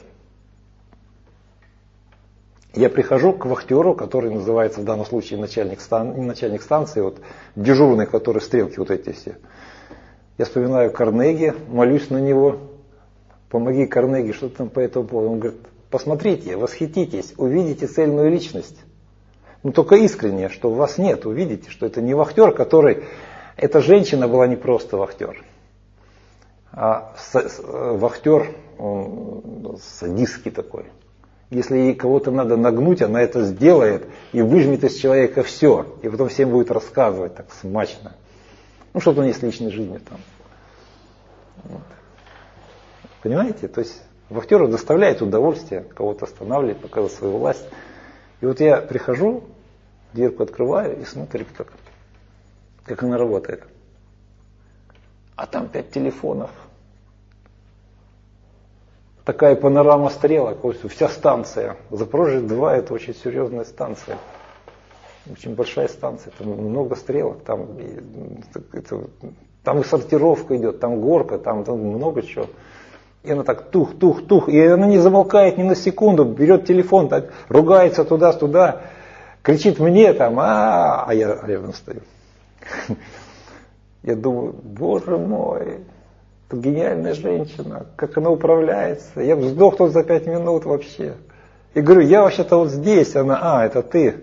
[SPEAKER 1] Я прихожу к вахтеру, который называется в данном случае начальник, стан, не начальник станции, вот дежурный, который стрелки вот эти все. Я вспоминаю Карнеги, молюсь на него. Помоги, Карнеги, что там по этому поводу. Он говорит: посмотрите, восхититесь, увидите цельную личность. Ну только искренне, что у вас нет, увидите, что это не вахтер, который... Эта женщина была не просто вахтер. А вахтер, он садистский такой. Если ей кого-то надо нагнуть, она это сделает и выжмет из человека все. И потом всем будет рассказывать так смачно. Ну что-то у нее с личной жизнью там. Вот. Понимаете? То есть вахтеру доставляет удовольствие кого-то останавливать, показывать свою власть. И вот я прихожу, дверку открываю и смотрю, как, как она работает. А там пять телефонов. Такая панорама стрелок, вся станция. Запорожье два это очень серьезная станция. Очень большая станция, там много стрелок, там, это, там и сортировка идет, там горка, там, там много чего. И она так тух-тух-тух, и она не замолкает ни на секунду, берет телефон, так ругается туда-туда, кричит мне там, а, а я рядом стою. Я думаю, боже мой, это гениальная женщина, как она управляется. Я бы сдохнул за пять минут вообще. И говорю, я вообще-то вот здесь, она, а, это ты.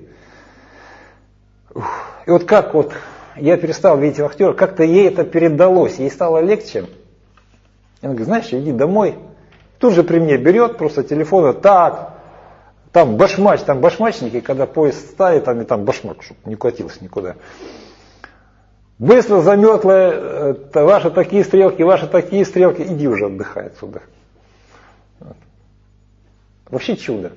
[SPEAKER 1] И вот как вот я перестал видеть вахтера, как-то ей это передалось, ей стало легче. Она говорит, знаешь, иди домой. Тут же при мне берет просто телефон, так, там башмач, там башмачники, когда поезд ставит, там и там башмак, чтобы не катился никуда. Быстро заметла, ваши такие стрелки, ваши такие стрелки, иди уже отдыхай отсюда. Вот. Вообще чудо.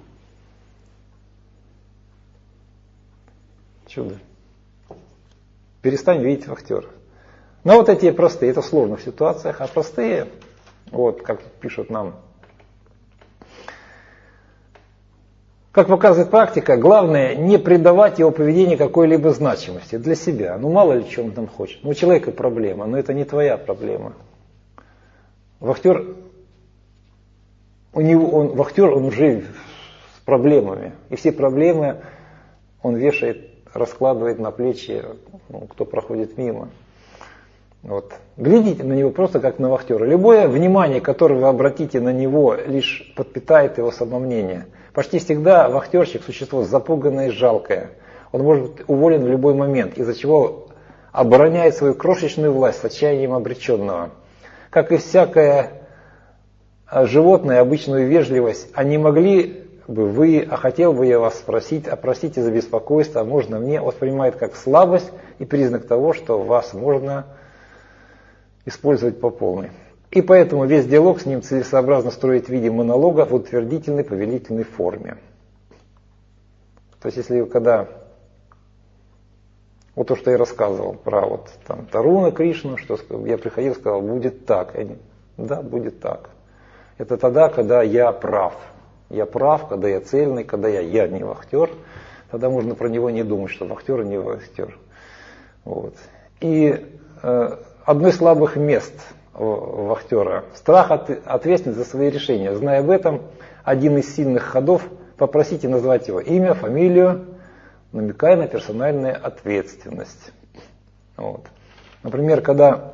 [SPEAKER 1] Чудо. Перестань видеть вахтера. Но вот эти простые, это сложно в ситуациях, а простые, вот как пишут нам, как показывает практика, главное не придавать его поведению какой-либо значимости для себя. Ну мало ли, что он там хочет. Ну у человека проблема, но это не твоя проблема. Вахтер, у него, он, вахтер, он уже с проблемами. И все проблемы он вешает, раскладывает на плечи, ну, кто проходит мимо. Вот. Глядите на него просто как на вахтера. Любое внимание, которое вы обратите на него, лишь подпитает его самомнение. Почти всегда вахтерщик – существо запуганное и жалкое. Он может быть уволен в любой момент, из-за чего обороняет свою крошечную власть с отчаянием обреченного. Как и всякое животное, обычную вежливость, а не могли бы вы, а хотел бы я вас спросить, а простите за беспокойство, а можно мне, воспринимает как слабость и признак того, что вас можно использовать по полной. И поэтому весь диалог с ним целесообразно строить в виде монолога в утвердительной повелительной форме. То есть если когда, вот то, что я рассказывал про вот там Таруна Кришну, что я приходил и сказал, будет так. Они, да, будет так. Это тогда, когда я прав. Я прав, когда я цельный, когда я, я не вахтер, тогда можно про него не думать, что вахтер и не вахтер. Вот. И э, одно из слабых мест вахтера – страх от, ответственность за свои решения. Зная об этом, один из сильных ходов – попросите назвать его имя, фамилию, намекая на персональную ответственность. Вот. Например, когда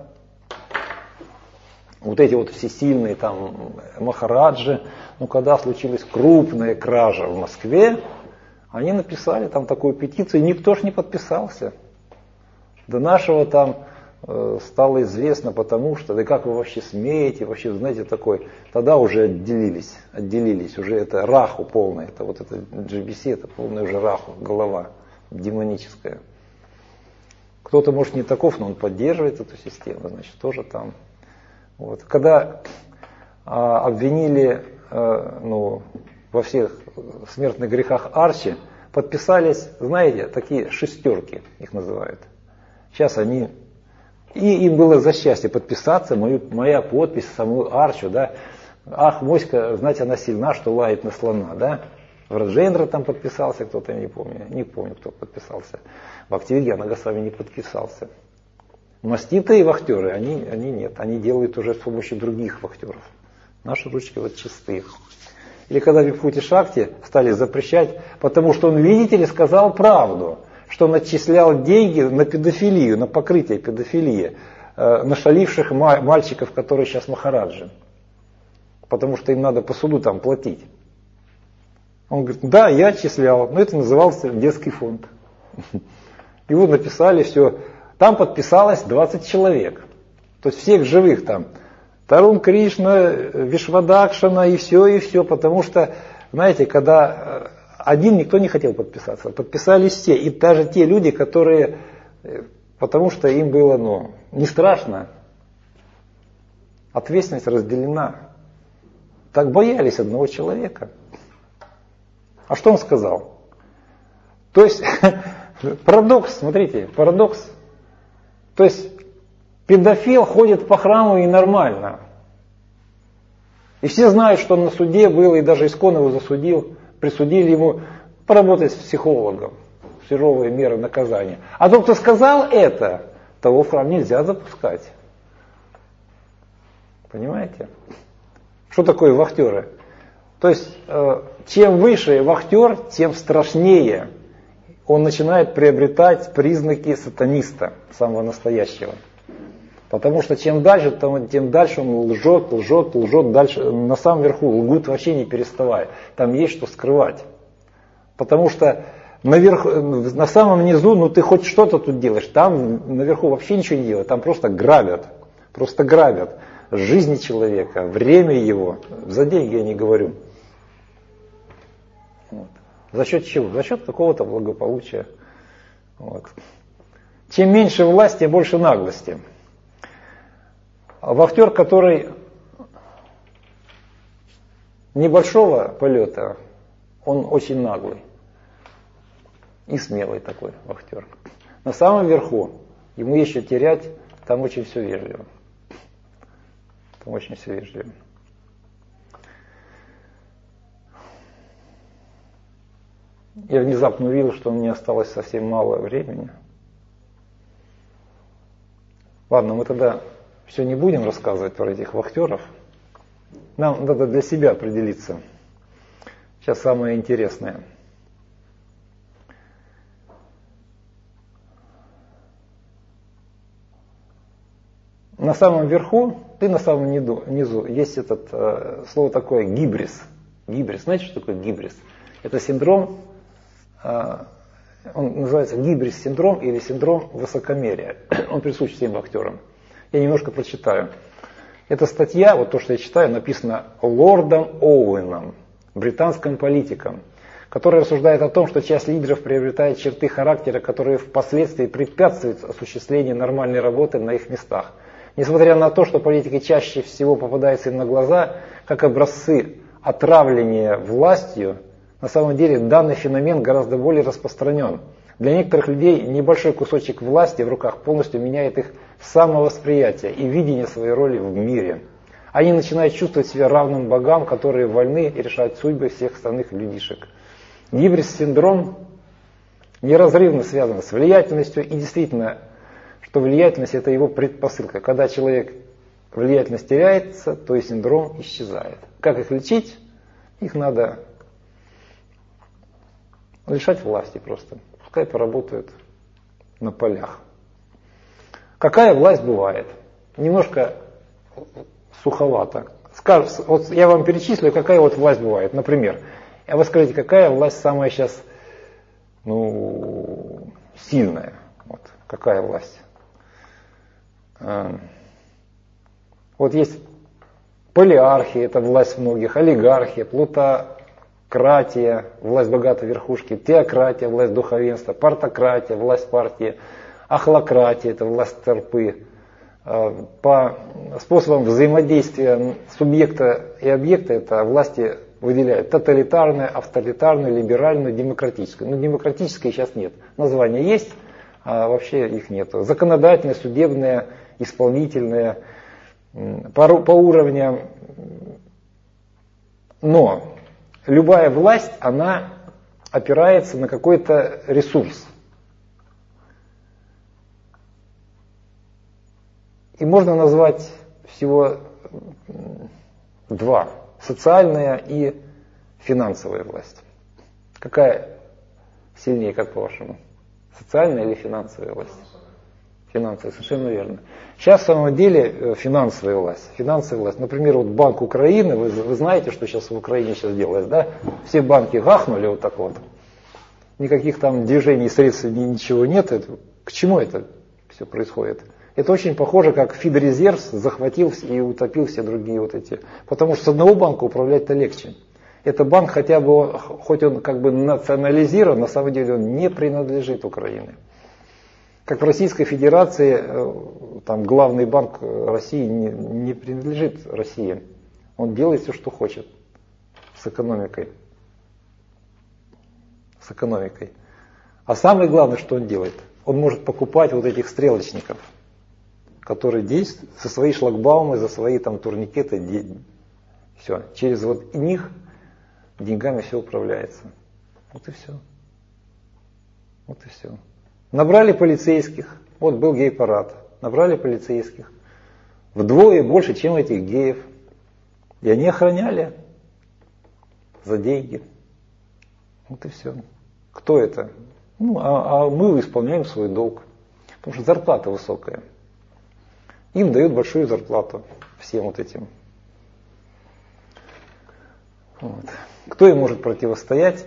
[SPEAKER 1] вот эти вот всесильные там махараджи, ну когда случилась крупная кража в Москве, они написали там такую петицию, и никто ж не подписался. До нашего там э, стало известно, потому что, да как вы вообще смеете, вообще, знаете, такой, тогда уже отделились, отделились, уже это раху полное, это вот это джи би си, это полная уже раху, голова демоническая. Кто-то, может, не таков, но он поддерживает эту систему, значит, тоже там. Вот. Когда а, обвинили а, ну, во всех смертных грехах Арчи, подписались, знаете, такие шестерки их называют. Сейчас они, и им было за счастье подписаться, мою, моя подпись, самую Арчу, да. Ах, моська, знаете, она сильна, что лает на слона, да. В Раджендра там подписался кто-то, не помню, не помню, кто подписался. В Бхактивинода Госвами не подписался. Маститы и вахтеры, они, они нет, они делают уже с помощью других вахтеров. Наши ручки вот чистые. Или когда в Випхути Шакти стали запрещать, потому что он, видите ли, сказал правду, что он отчислял деньги на педофилию, на покрытие педофилии, э, нашаливших мальчиков, которые сейчас махараджи. Потому что им надо по суду там платить. Он говорит, да, я отчислял, но это назывался детский фонд. Его написали, все. Там подписалось двадцать человек. То есть всех живых там. Тарун Кришна, Вишвадакшана и все, и все. Потому что, знаете, когда один никто не хотел подписаться. Подписались все. И даже те люди, которые, потому что им было, ну, не страшно. Ответственность разделена. Так боялись одного человека. А что он сказал? То есть, парадокс, смотрите, парадокс. То есть, педофил ходит по храму и нормально. И все знают, что он на суде был, и даже Искон его засудил, присудили ему поработать с психологом. Суровые меры наказания. А тот, кто сказал это, того в храм нельзя запускать. Понимаете? Что такое вахтеры? То есть, чем выше вахтер, тем страшнее он начинает приобретать признаки сатаниста, самого настоящего. Потому что чем дальше, тем дальше он лжет, лжет, лжет, дальше на самом верху лгут вообще не переставая. Там есть что скрывать. Потому что наверху, на самом низу, ну ты хоть что-то тут делаешь, там наверху вообще ничего не делают, там просто грабят, просто грабят жизни человека, время его, за деньги я не говорю. Вот. За счет чего? За счет какого-то благополучия. Вот. Чем меньше власти, тем больше наглости. Вахтер, который небольшого полета, он очень наглый и смелый такой вахтер. На самом верху ему есть что терять, там очень все вежливо. Там очень все вежливо. Я внезапно увидел, что мне осталось совсем мало времени. Ладно, мы тогда все не будем рассказывать про этих вахтеров. Нам надо для себя определиться. Сейчас самое интересное. На самом верху, и на самом низу есть этот, э, слово такое гибрис. Гибрис. Знаете, что такое гибрис? Это синдром, э, он называется гибрис-синдром или синдром высокомерия. Он присущ всем вахтерам. Я немножко прочитаю. Эта статья, вот то, что я читаю, написана лордом Оуэном, британским политиком, который рассуждает о том, что часть лидеров приобретает черты характера, которые впоследствии препятствуют осуществлению нормальной работы на их местах. Несмотря на то, что политики чаще всего попадаются им на глаза, как образцы отравления властью, на самом деле данный феномен гораздо более распространен. Для некоторых людей небольшой кусочек власти в руках полностью меняет их самовосприятие и видение своей роли в мире. Они начинают чувствовать себя равным богам, которые вольны и решают судьбы всех остальных людишек. Гибрис-синдром неразрывно связан с влиятельностью, и действительно, что влиятельность – это его предпосылка. Когда человек влиятельность теряется, то и синдром исчезает. Как их лечить? Их надо лишать власти просто. Пускай поработают на полях. Какая власть бывает? Немножко суховато. Скажу, вот я вам перечислю, какая вот власть бывает. Например, а вы скажите, какая власть самая сейчас, ну, сильная? Вот, какая власть? Вот есть полиархия, это власть многих, олигархия, плутократия, власть богатой верхушки, теократия, власть духовенства, партократия, власть партии, ахлократия, это власть толпы. По способам взаимодействия субъекта и объекта это власти выделяют тоталитарную, авторитарную, либеральную, демократическую. Но демократической сейчас нет. Названия есть, а вообще их нет. Законодательная, судебная, исполнительная, по, по уровням. Но любая власть, она опирается на какой-то ресурс. И можно назвать всего два. Социальная и финансовая власть. Какая сильнее, как по-вашему? Социальная или финансовая власть? Финансовая, совершенно верно. Сейчас, в самом деле, финансовая власть. Финансовая власть. Например, вот Банк Украины, вы, вы знаете, что сейчас в Украине сейчас делается, да? Все банки гахнули вот так вот. Никаких там движений, средств, ничего нет. Это, к чему это все происходит? Это очень похоже, как Фидрезерв захватил и утопил все другие вот эти. Потому что с одного банка управлять-то легче. Это банк хотя бы, хоть он как бы национализирован, на самом деле он не принадлежит Украине. Как в Российской Федерации, там главный банк России не, не принадлежит России. Он делает все, что хочет с экономикой. С экономикой. А самое главное, что он делает, он может покупать вот этих стрелочников, которые действуют со свои шлагбаумы, за свои там турникеты. Все. Через вот них деньгами все управляется. Вот и все. Вот и все. Набрали полицейских. Вот был гей-парад. Набрали полицейских. Вдвое больше, чем этих геев. И они охраняли за деньги. Вот и все. Кто это? Ну, а, а мы исполняем свой долг. Потому что зарплата высокая. Им дают большую зарплату. Всем вот этим. Вот. Кто им может противостоять?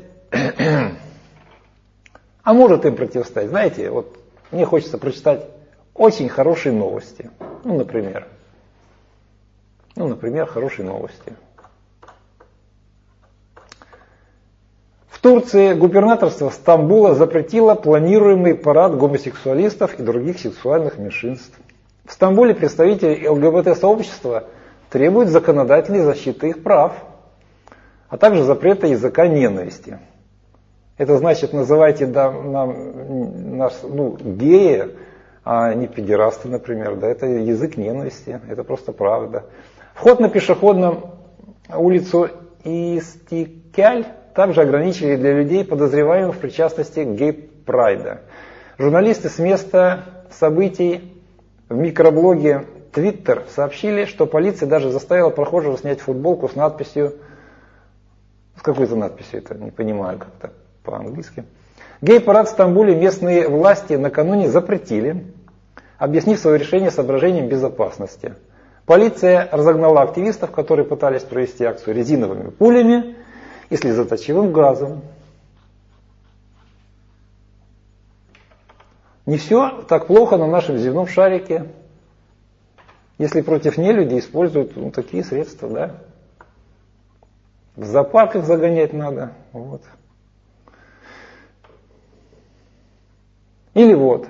[SPEAKER 1] А может им противостоять. Знаете, вот мне хочется прочитать очень хорошие новости. Ну, например. Ну, например, хорошие новости. В Турции губернаторство Стамбула запретило планируемый парад гомосексуалистов и других сексуальных меньшинств. В Стамбуле представители ЛГБТ-сообщества требуют законодательной защиты их прав, а также запрета языка ненависти. Это значит, называйте да, нам, нас, ну, геи, а не педерасты, например. Да, это язык ненависти, это просто правда. Вход на пешеходном улицу Истикяль также ограничили для людей, подозреваемых в причастности к гей-прайда. Журналисты с места событий в микроблоге Twitter сообщили, что полиция даже заставила прохожего снять футболку с надписью, с какой-то надписью, это не понимаю как-то по-английски. Гей-парад в Стамбуле местные власти накануне запретили, объяснив свое решение соображением безопасности. Полиция разогнала активистов, которые пытались провести акцию резиновыми пулями и слезоточивым газом. Не все так плохо на нашем земном шарике, если против нелюдей используют ну, такие средства, да. В зоопарк их загонять надо. Вот. Или вот.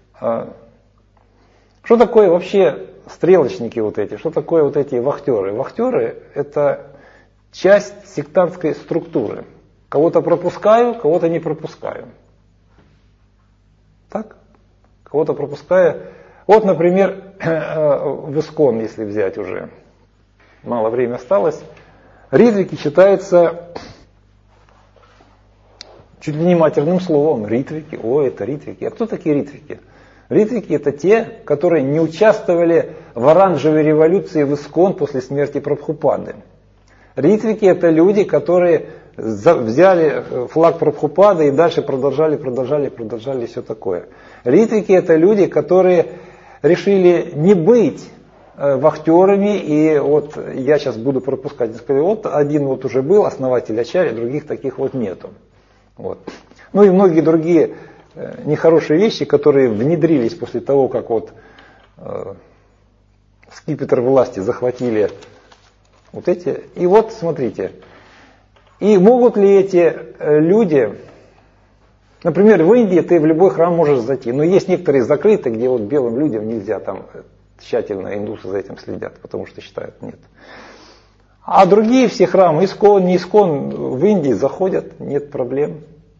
[SPEAKER 1] Что такое вообще стрелочники вот эти? Что такое вот эти вахтеры? Вахтеры это часть сектантской структуры. Кого-то пропускаю, кого-то не пропускаю. Так? Кого-то пропускаю. Вот, например, в Искон, если взять уже, мало времени осталось, ритвики считаются чуть ли не матерным словом. Ритвики, о, это ритвики. А кто такие ритвики? Ритвики это те, которые не участвовали в оранжевой революции в Искон после смерти Прабхупады. Ритвики это люди, которые взяли флаг Прабхупады и дальше продолжали, продолжали, продолжали все такое. Ритвики это люди, которые решили не быть вахтерами, и вот я сейчас буду пропускать. Вот один вот уже был основатель Ачарьи, других таких вот нету. Вот. Ну и многие другие нехорошие вещи, которые внедрились после того, как вот э, скипетр власти захватили вот эти. И вот смотрите, и могут ли эти люди, например, в Индии ты в любой храм можешь зайти, но есть некоторые закрытые, где вот белым людям нельзя, там тщательно индусы за этим следят, потому что считают нет. А другие все храмы, Искон, не Искон, в Индии заходят, нет проблем.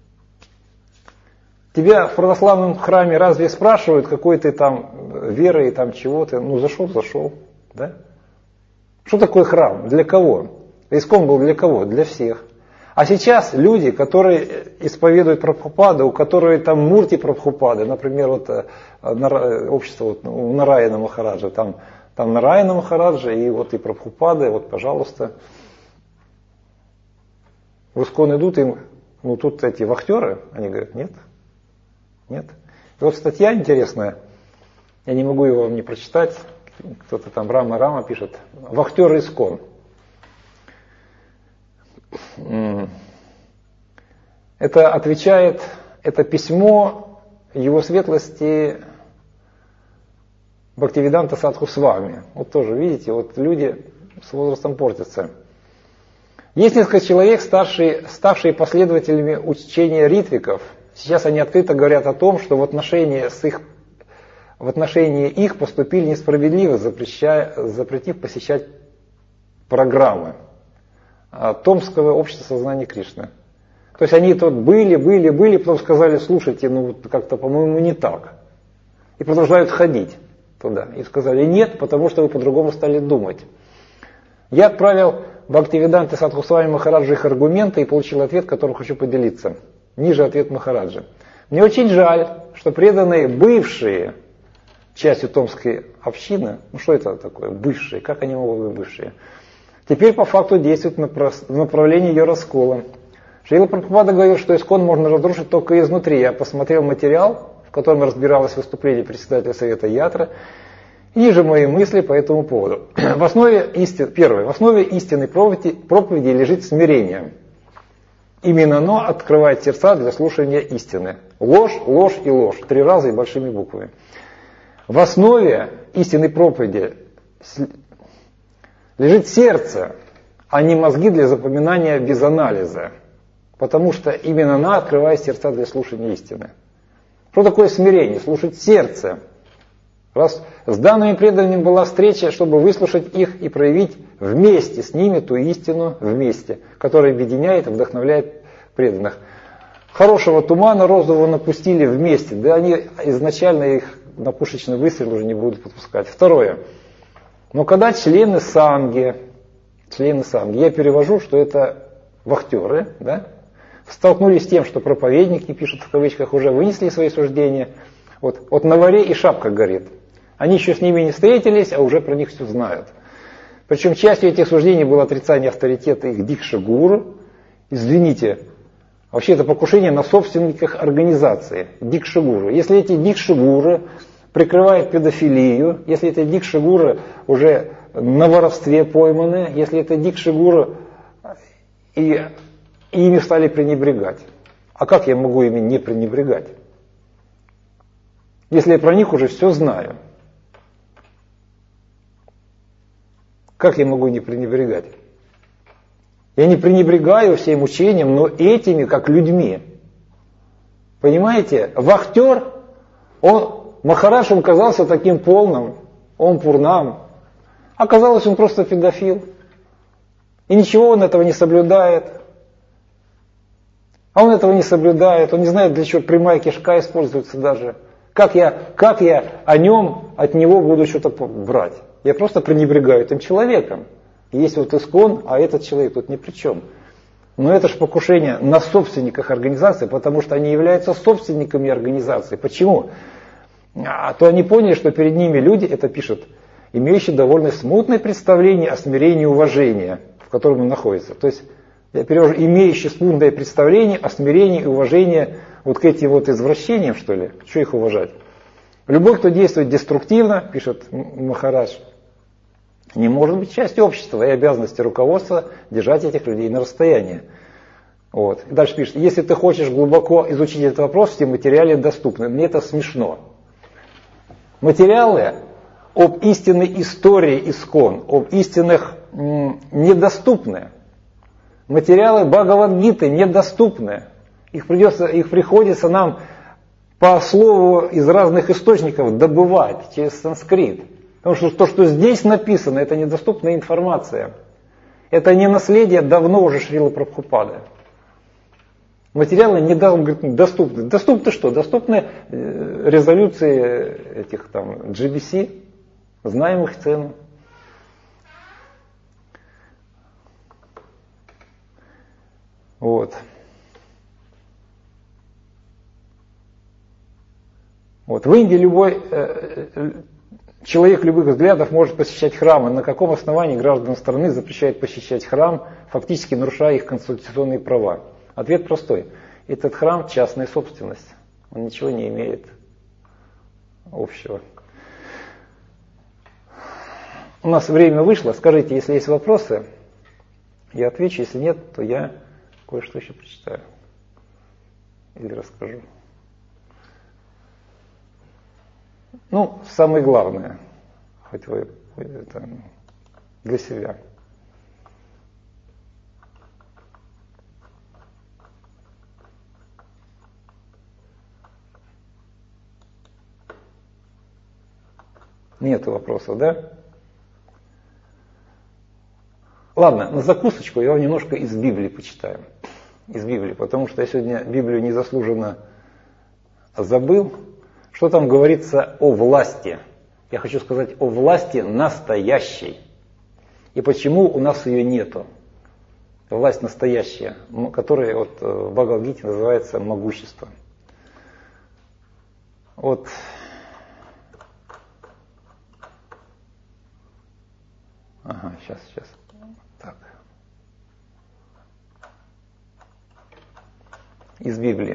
[SPEAKER 1] Тебя в православном храме разве спрашивают, какой ты там веры и там чего ты? Ну зашел, зашел. Да? Что такое храм? Для кого? Искон был для кого? Для всех. А сейчас люди, которые исповедуют Прабхупаду, у которых там мурти Прабхупады, например, вот общество вот, у Нараяна Махараджа, там, там Нараяна Махараджа и вот и Прабхупады, вот пожалуйста. В Искон идут им, ну тут эти вахтеры, они говорят, нет, нет. И вот статья интересная, я не могу его вам не прочитать, кто-то там Рама Рама пишет, вахтеры Искон. Это отвечает, это письмо его светлости Бхактивиданта Садху Свами. Вот тоже, видите, вот люди с возрастом портятся. Есть несколько человек, старшие, ставшие последователями учения ритвиков. Сейчас они открыто говорят о том, что в отношении, с их, в отношении их поступили несправедливо, запрещая, запретив посещать программы Томского общества сознания Кришны. То есть они тут были, были, были, потом сказали, слушайте, ну как-то, по-моему, не так. И продолжают ходить туда. И сказали, нет, потому что вы по-другому стали думать. Я отправил Бхактивиданте Садху Свами Махараджу их аргументы и получил ответ, которым хочу поделиться. Ниже ответ Махараджа. Мне очень жаль, что преданные бывшие частью Томской общины, ну что это такое, бывшие, как они могут быть бывшие, теперь по факту действуют в направлении ее раскола. Шрила Прабхупада говорил, что Искон можно разрушить только изнутри. Я посмотрел материал, в котором разбиралось выступление председателя Совета Ятра, и ниже мои мысли по этому поводу. В основе истин, первое, в основе истинной проповеди, проповеди лежит смирение. Именно оно открывает сердца для слушания истины. Ложь, ложь и ложь. Три раза и большими буквами. В основе истинной проповеди лежит сердце, а не мозги для запоминания без анализа. Потому что именно она открывает сердца для слушания истины. Что такое смирение? Слушать сердце. Раз с данными преданными была встреча, чтобы выслушать их и проявить вместе с ними ту истину вместе, которая объединяет и вдохновляет преданных. Хорошего тумана розового напустили вместе, да они изначально их на пушечный выстрел уже не будут подпускать. Второе. Но когда члены санги, члены санги, я перевожу, что это вахтеры, да, столкнулись с тем, что проповедники, пишут в кавычках, уже вынесли свои суждения, вот, вот на варе и шапка горит. Они еще с ними не встретились, а уже про них все знают. Причем частью этих суждений было отрицание авторитета их дикша-гуру. Извините, вообще это покушение на собственниках организации, дикша-гуру. Если эти дикша-гуры прикрывают педофилию, если эти дикша-гуры уже на воровстве пойманы, если это дикша-гуру и, и ими стали пренебрегать. А как я могу ими не пренебрегать? Если я про них уже все знаю. Как я могу не пренебрегать? Я не пренебрегаю всем учением, но этими как людьми. Понимаете? Вахтер, он, Махарадж, он казался таким полным, он пурнам. Оказалось, он просто педофил. И ничего он этого не соблюдает. А он этого не соблюдает, он не знает, для чего прямая кишка используется даже. Как я, как я о нем, от него буду что-то брать? Я просто пренебрегаю этим человеком. Есть вот Искон, а этот человек тут ни при чем. Но это же покушение на собственниках организации, потому что они являются собственниками организации. Почему? А то они поняли, что перед ними люди, это пишут, имеющие довольно смутное представление о смирении и уважении, в котором он находится. То есть, я перевожу, имеющие смутное представление о смирении и уважении вот к этим вот извращениям, что ли, что их уважать? Любой, кто действует деструктивно, пишет Махарадж, не может быть частью общества и обязанности руководства держать этих людей на расстоянии. Вот. И дальше пишет, если ты хочешь глубоко изучить этот вопрос, все материалы доступны. Мне это смешно. Материалы об истинной истории Искон, об истинных м, недоступны. Материалы Бхагавад-гиты недоступны. Их, придется, их приходится нам по слову из разных источников добывать через санскрит. Потому что то, что здесь написано, это недоступная информация. Это не наследие давно уже Шрилы Прабхупады. Материалы недоступны. Доступны что? Доступны резолюции этих там джи би си. Знаем их цену. Вот. Вот. В Индии любой э, человек любых взглядов может посещать храмы. На каком основании гражданам страны запрещают посещать храм, фактически нарушая их конституционные права? Ответ простой. Этот храм – частная собственность. Он ничего не имеет общего. У нас время вышло. Скажите, если есть вопросы, я отвечу. Если нет, то я кое-что еще прочитаю. Или расскажу. Ну, самое главное, хоть вы это, для себя. Нет вопросов, да? Ладно, на закусочку я вам немножко из Библии почитаю. Из Библии, потому что я сегодня Библию незаслуженно забыл. Что там говорится о власти? Я хочу сказать о власти настоящей. И почему у нас ее нету? Власть настоящая, которая вот в Бхагавад-гите называется могущество. Вот. Ага, сейчас, сейчас. Так. Из Библии.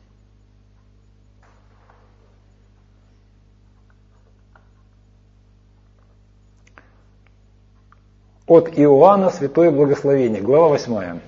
[SPEAKER 1] От Иоанна Святое Благословение, глава восьмая.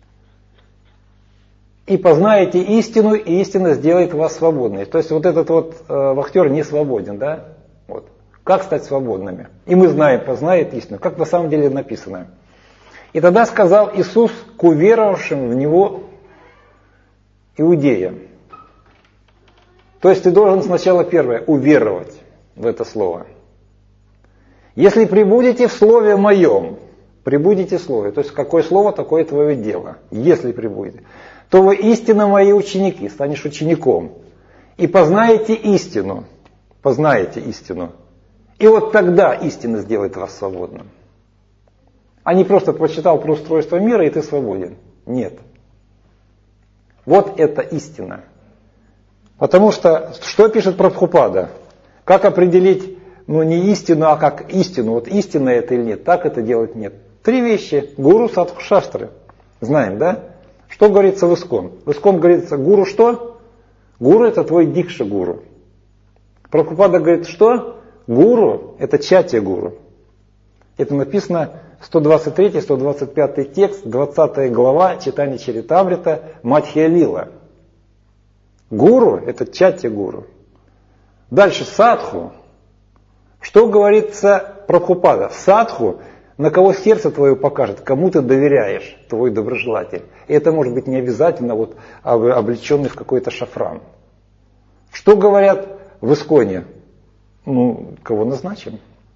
[SPEAKER 1] «И познаете истину, и истина сделает вас свободными». То есть вот этот вот э, вахтер не свободен, да? Вот. Как стать свободными? И мы знаем, познает истину, как на самом деле написано. «И тогда сказал Иисус к уверовавшим в Него иудеям». То есть ты должен сначала первое, уверовать в это слово. «Если пребудете в слове моем», пребудете в слове, то есть какое слово, такое твое дело, если пребудете, то вы истинно мои ученики, станешь учеником, и познаете истину, познаете истину, и вот тогда истина сделает вас свободным. А не просто прочитал про устройство мира, и ты свободен. Нет. Вот это истина. Потому что, что пишет Прабхупада? Как определить, ну не истину, а как истину? Вот истина это или нет? Так это делать нет. Три вещи. Гуру, садху, шастры. Знаем, да? Что говорится в Искон? В Искон говорится, гуру что? Гуру это твой дикша гуру. Прабхупада говорит, что? Гуру это чатья гуру. Это написано сто двадцать третий сто двадцать пятый текст, двадцатая глава Чайтанья Чаритамрита, Мадхья Лила. Гуру это чатья гуру. Дальше садху. Что говорится Прабхупада? Садху, на кого сердце твое покажет, кому ты доверяешь, твой доброжелатель. И это может быть не обязательно вот облеченный в какой-то шафран. Что говорят в Исконе? Ну, кого назначим?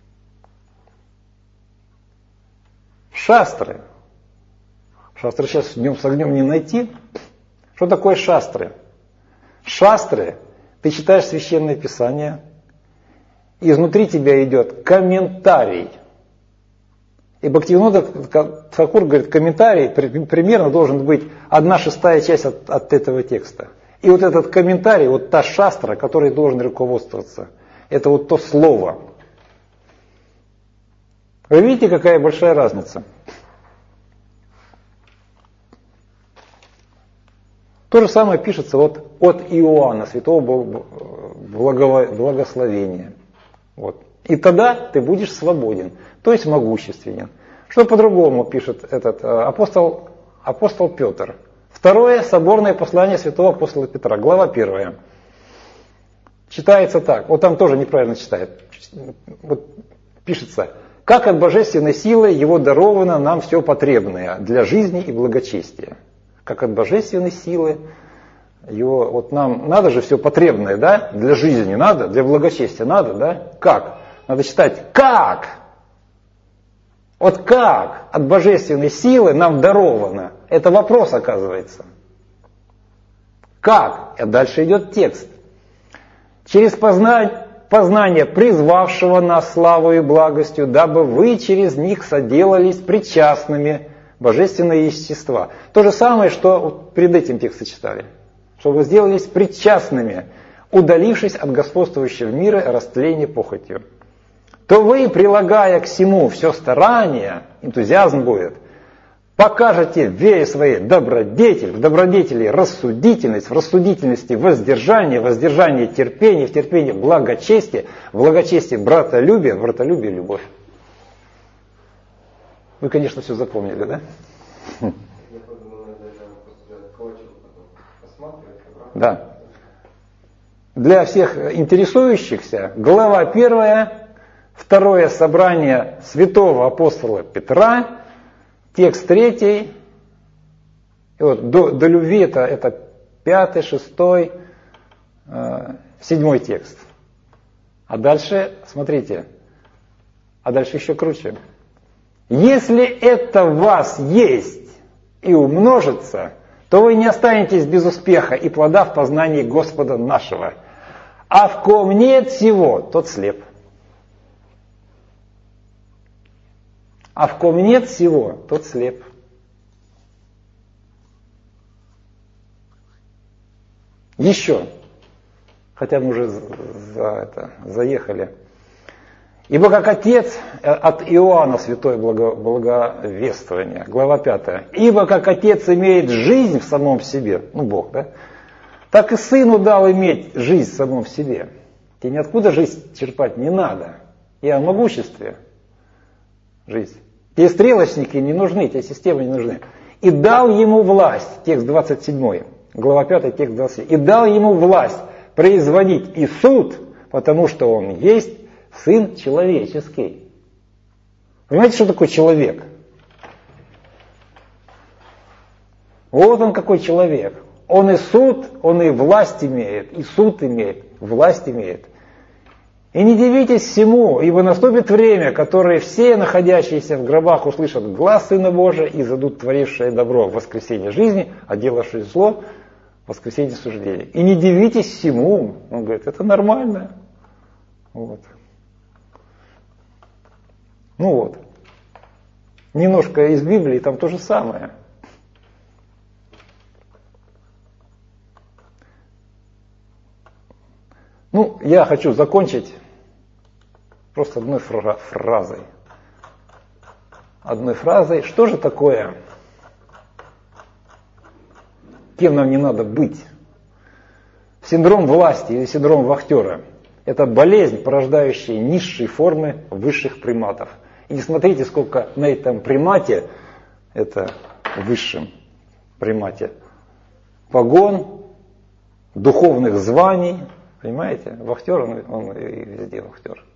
[SPEAKER 1] Шастры. Шастры сейчас днем с огнем не найти. Что такое шастры? Шастры, ты читаешь Священное Писание, и изнутри тебя идет комментарий. И Бхактивинода Тхакур говорит, комментарий примерно должен быть одна шестая часть от, от этого текста. И вот этот комментарий, вот та шастра, которой должен руководствоваться, это вот то слово. Вы видите, какая большая разница? То же самое пишется вот от Иоанна, святого благословения. Вот. И тогда ты будешь свободен, то есть могущественен. Что по-другому пишет этот апостол, апостол Петр? Второе соборное послание святого апостола Петра, глава первая. Читается так, вот там тоже неправильно читает. Вот пишется, как от божественной силы его даровано нам все потребное для жизни и благочестия. Как от божественной силы его, вот нам надо же все потребное, да, для жизни надо, для благочестия надо, да, как? Надо читать, как? Вот как от божественной силы нам даровано? Это вопрос, оказывается. Как? А дальше идет текст. Через познание, познание призвавшего нас славою и благостью, дабы вы через них соделались причастными божественные естества. То же самое, что вот перед этим тексты читали. Чтобы вы сделались причастными, удалившись от господствующего мира и растления похотью. То вы, прилагая к всему все старание, энтузиазм будет, покажете в вере своей добродетель, в добродетели рассудительность, в рассудительности воздержание, воздержание терпение, в терпении благочестие, в благочестии братолюбие, в братолюбии любовь. Вы, конечно, все запомнили, да? Да. Для всех интересующихся, глава первая, второе собрание святого апостола Петра, текст третий, и вот до, до любви это, это пятый, шестой, э, седьмой текст. А дальше, смотрите, а дальше еще круче. Если это в вас есть и умножится, то вы не останетесь без успеха и плода в познании Господа нашего. А в ком нет всего, тот слеп. А в ком нет всего, тот слеп. Еще, хотя мы уже за это, заехали. Ибо как Отец, от Иоанна святое благо, благовествование, глава пятая. Ибо как Отец имеет жизнь в самом себе, ну Бог, да, так и Сыну дал иметь жизнь в самом себе. Тебе ниоткуда жизнь черпать не надо. И о могуществе жизнь. Тебе стрелочники не нужны, тебе системы не нужны. И дал ему власть, текст двадцать семь, глава пятая, текст двадцать семь. И дал ему власть производить и суд, потому что он есть Сын человеческий. Понимаете, что такое человек? Вот он какой человек. Он и суд, он и власть имеет, и суд имеет, власть имеет. И не дивитесь всему, ибо наступит время, которое все находящиеся в гробах услышат глас Сына Божия и задут творившее добро в воскресенье жизни, а делавшее зло в воскресенье суждения. И не дивитесь всему. Он говорит, это нормально. Вот. Ну вот. Немножко из Библии, там то же самое. Ну, я хочу закончить просто одной фра- фразой. Одной фразой. Что же такое? Кем нам не надо быть? Синдром власти или синдром вахтера. Это болезнь, порождающая низшие формы высших приматов. И не смотрите, сколько на этом примате, это высшем примате, погон, духовных званий. Понимаете? Вахтер, он, он и везде вахтер.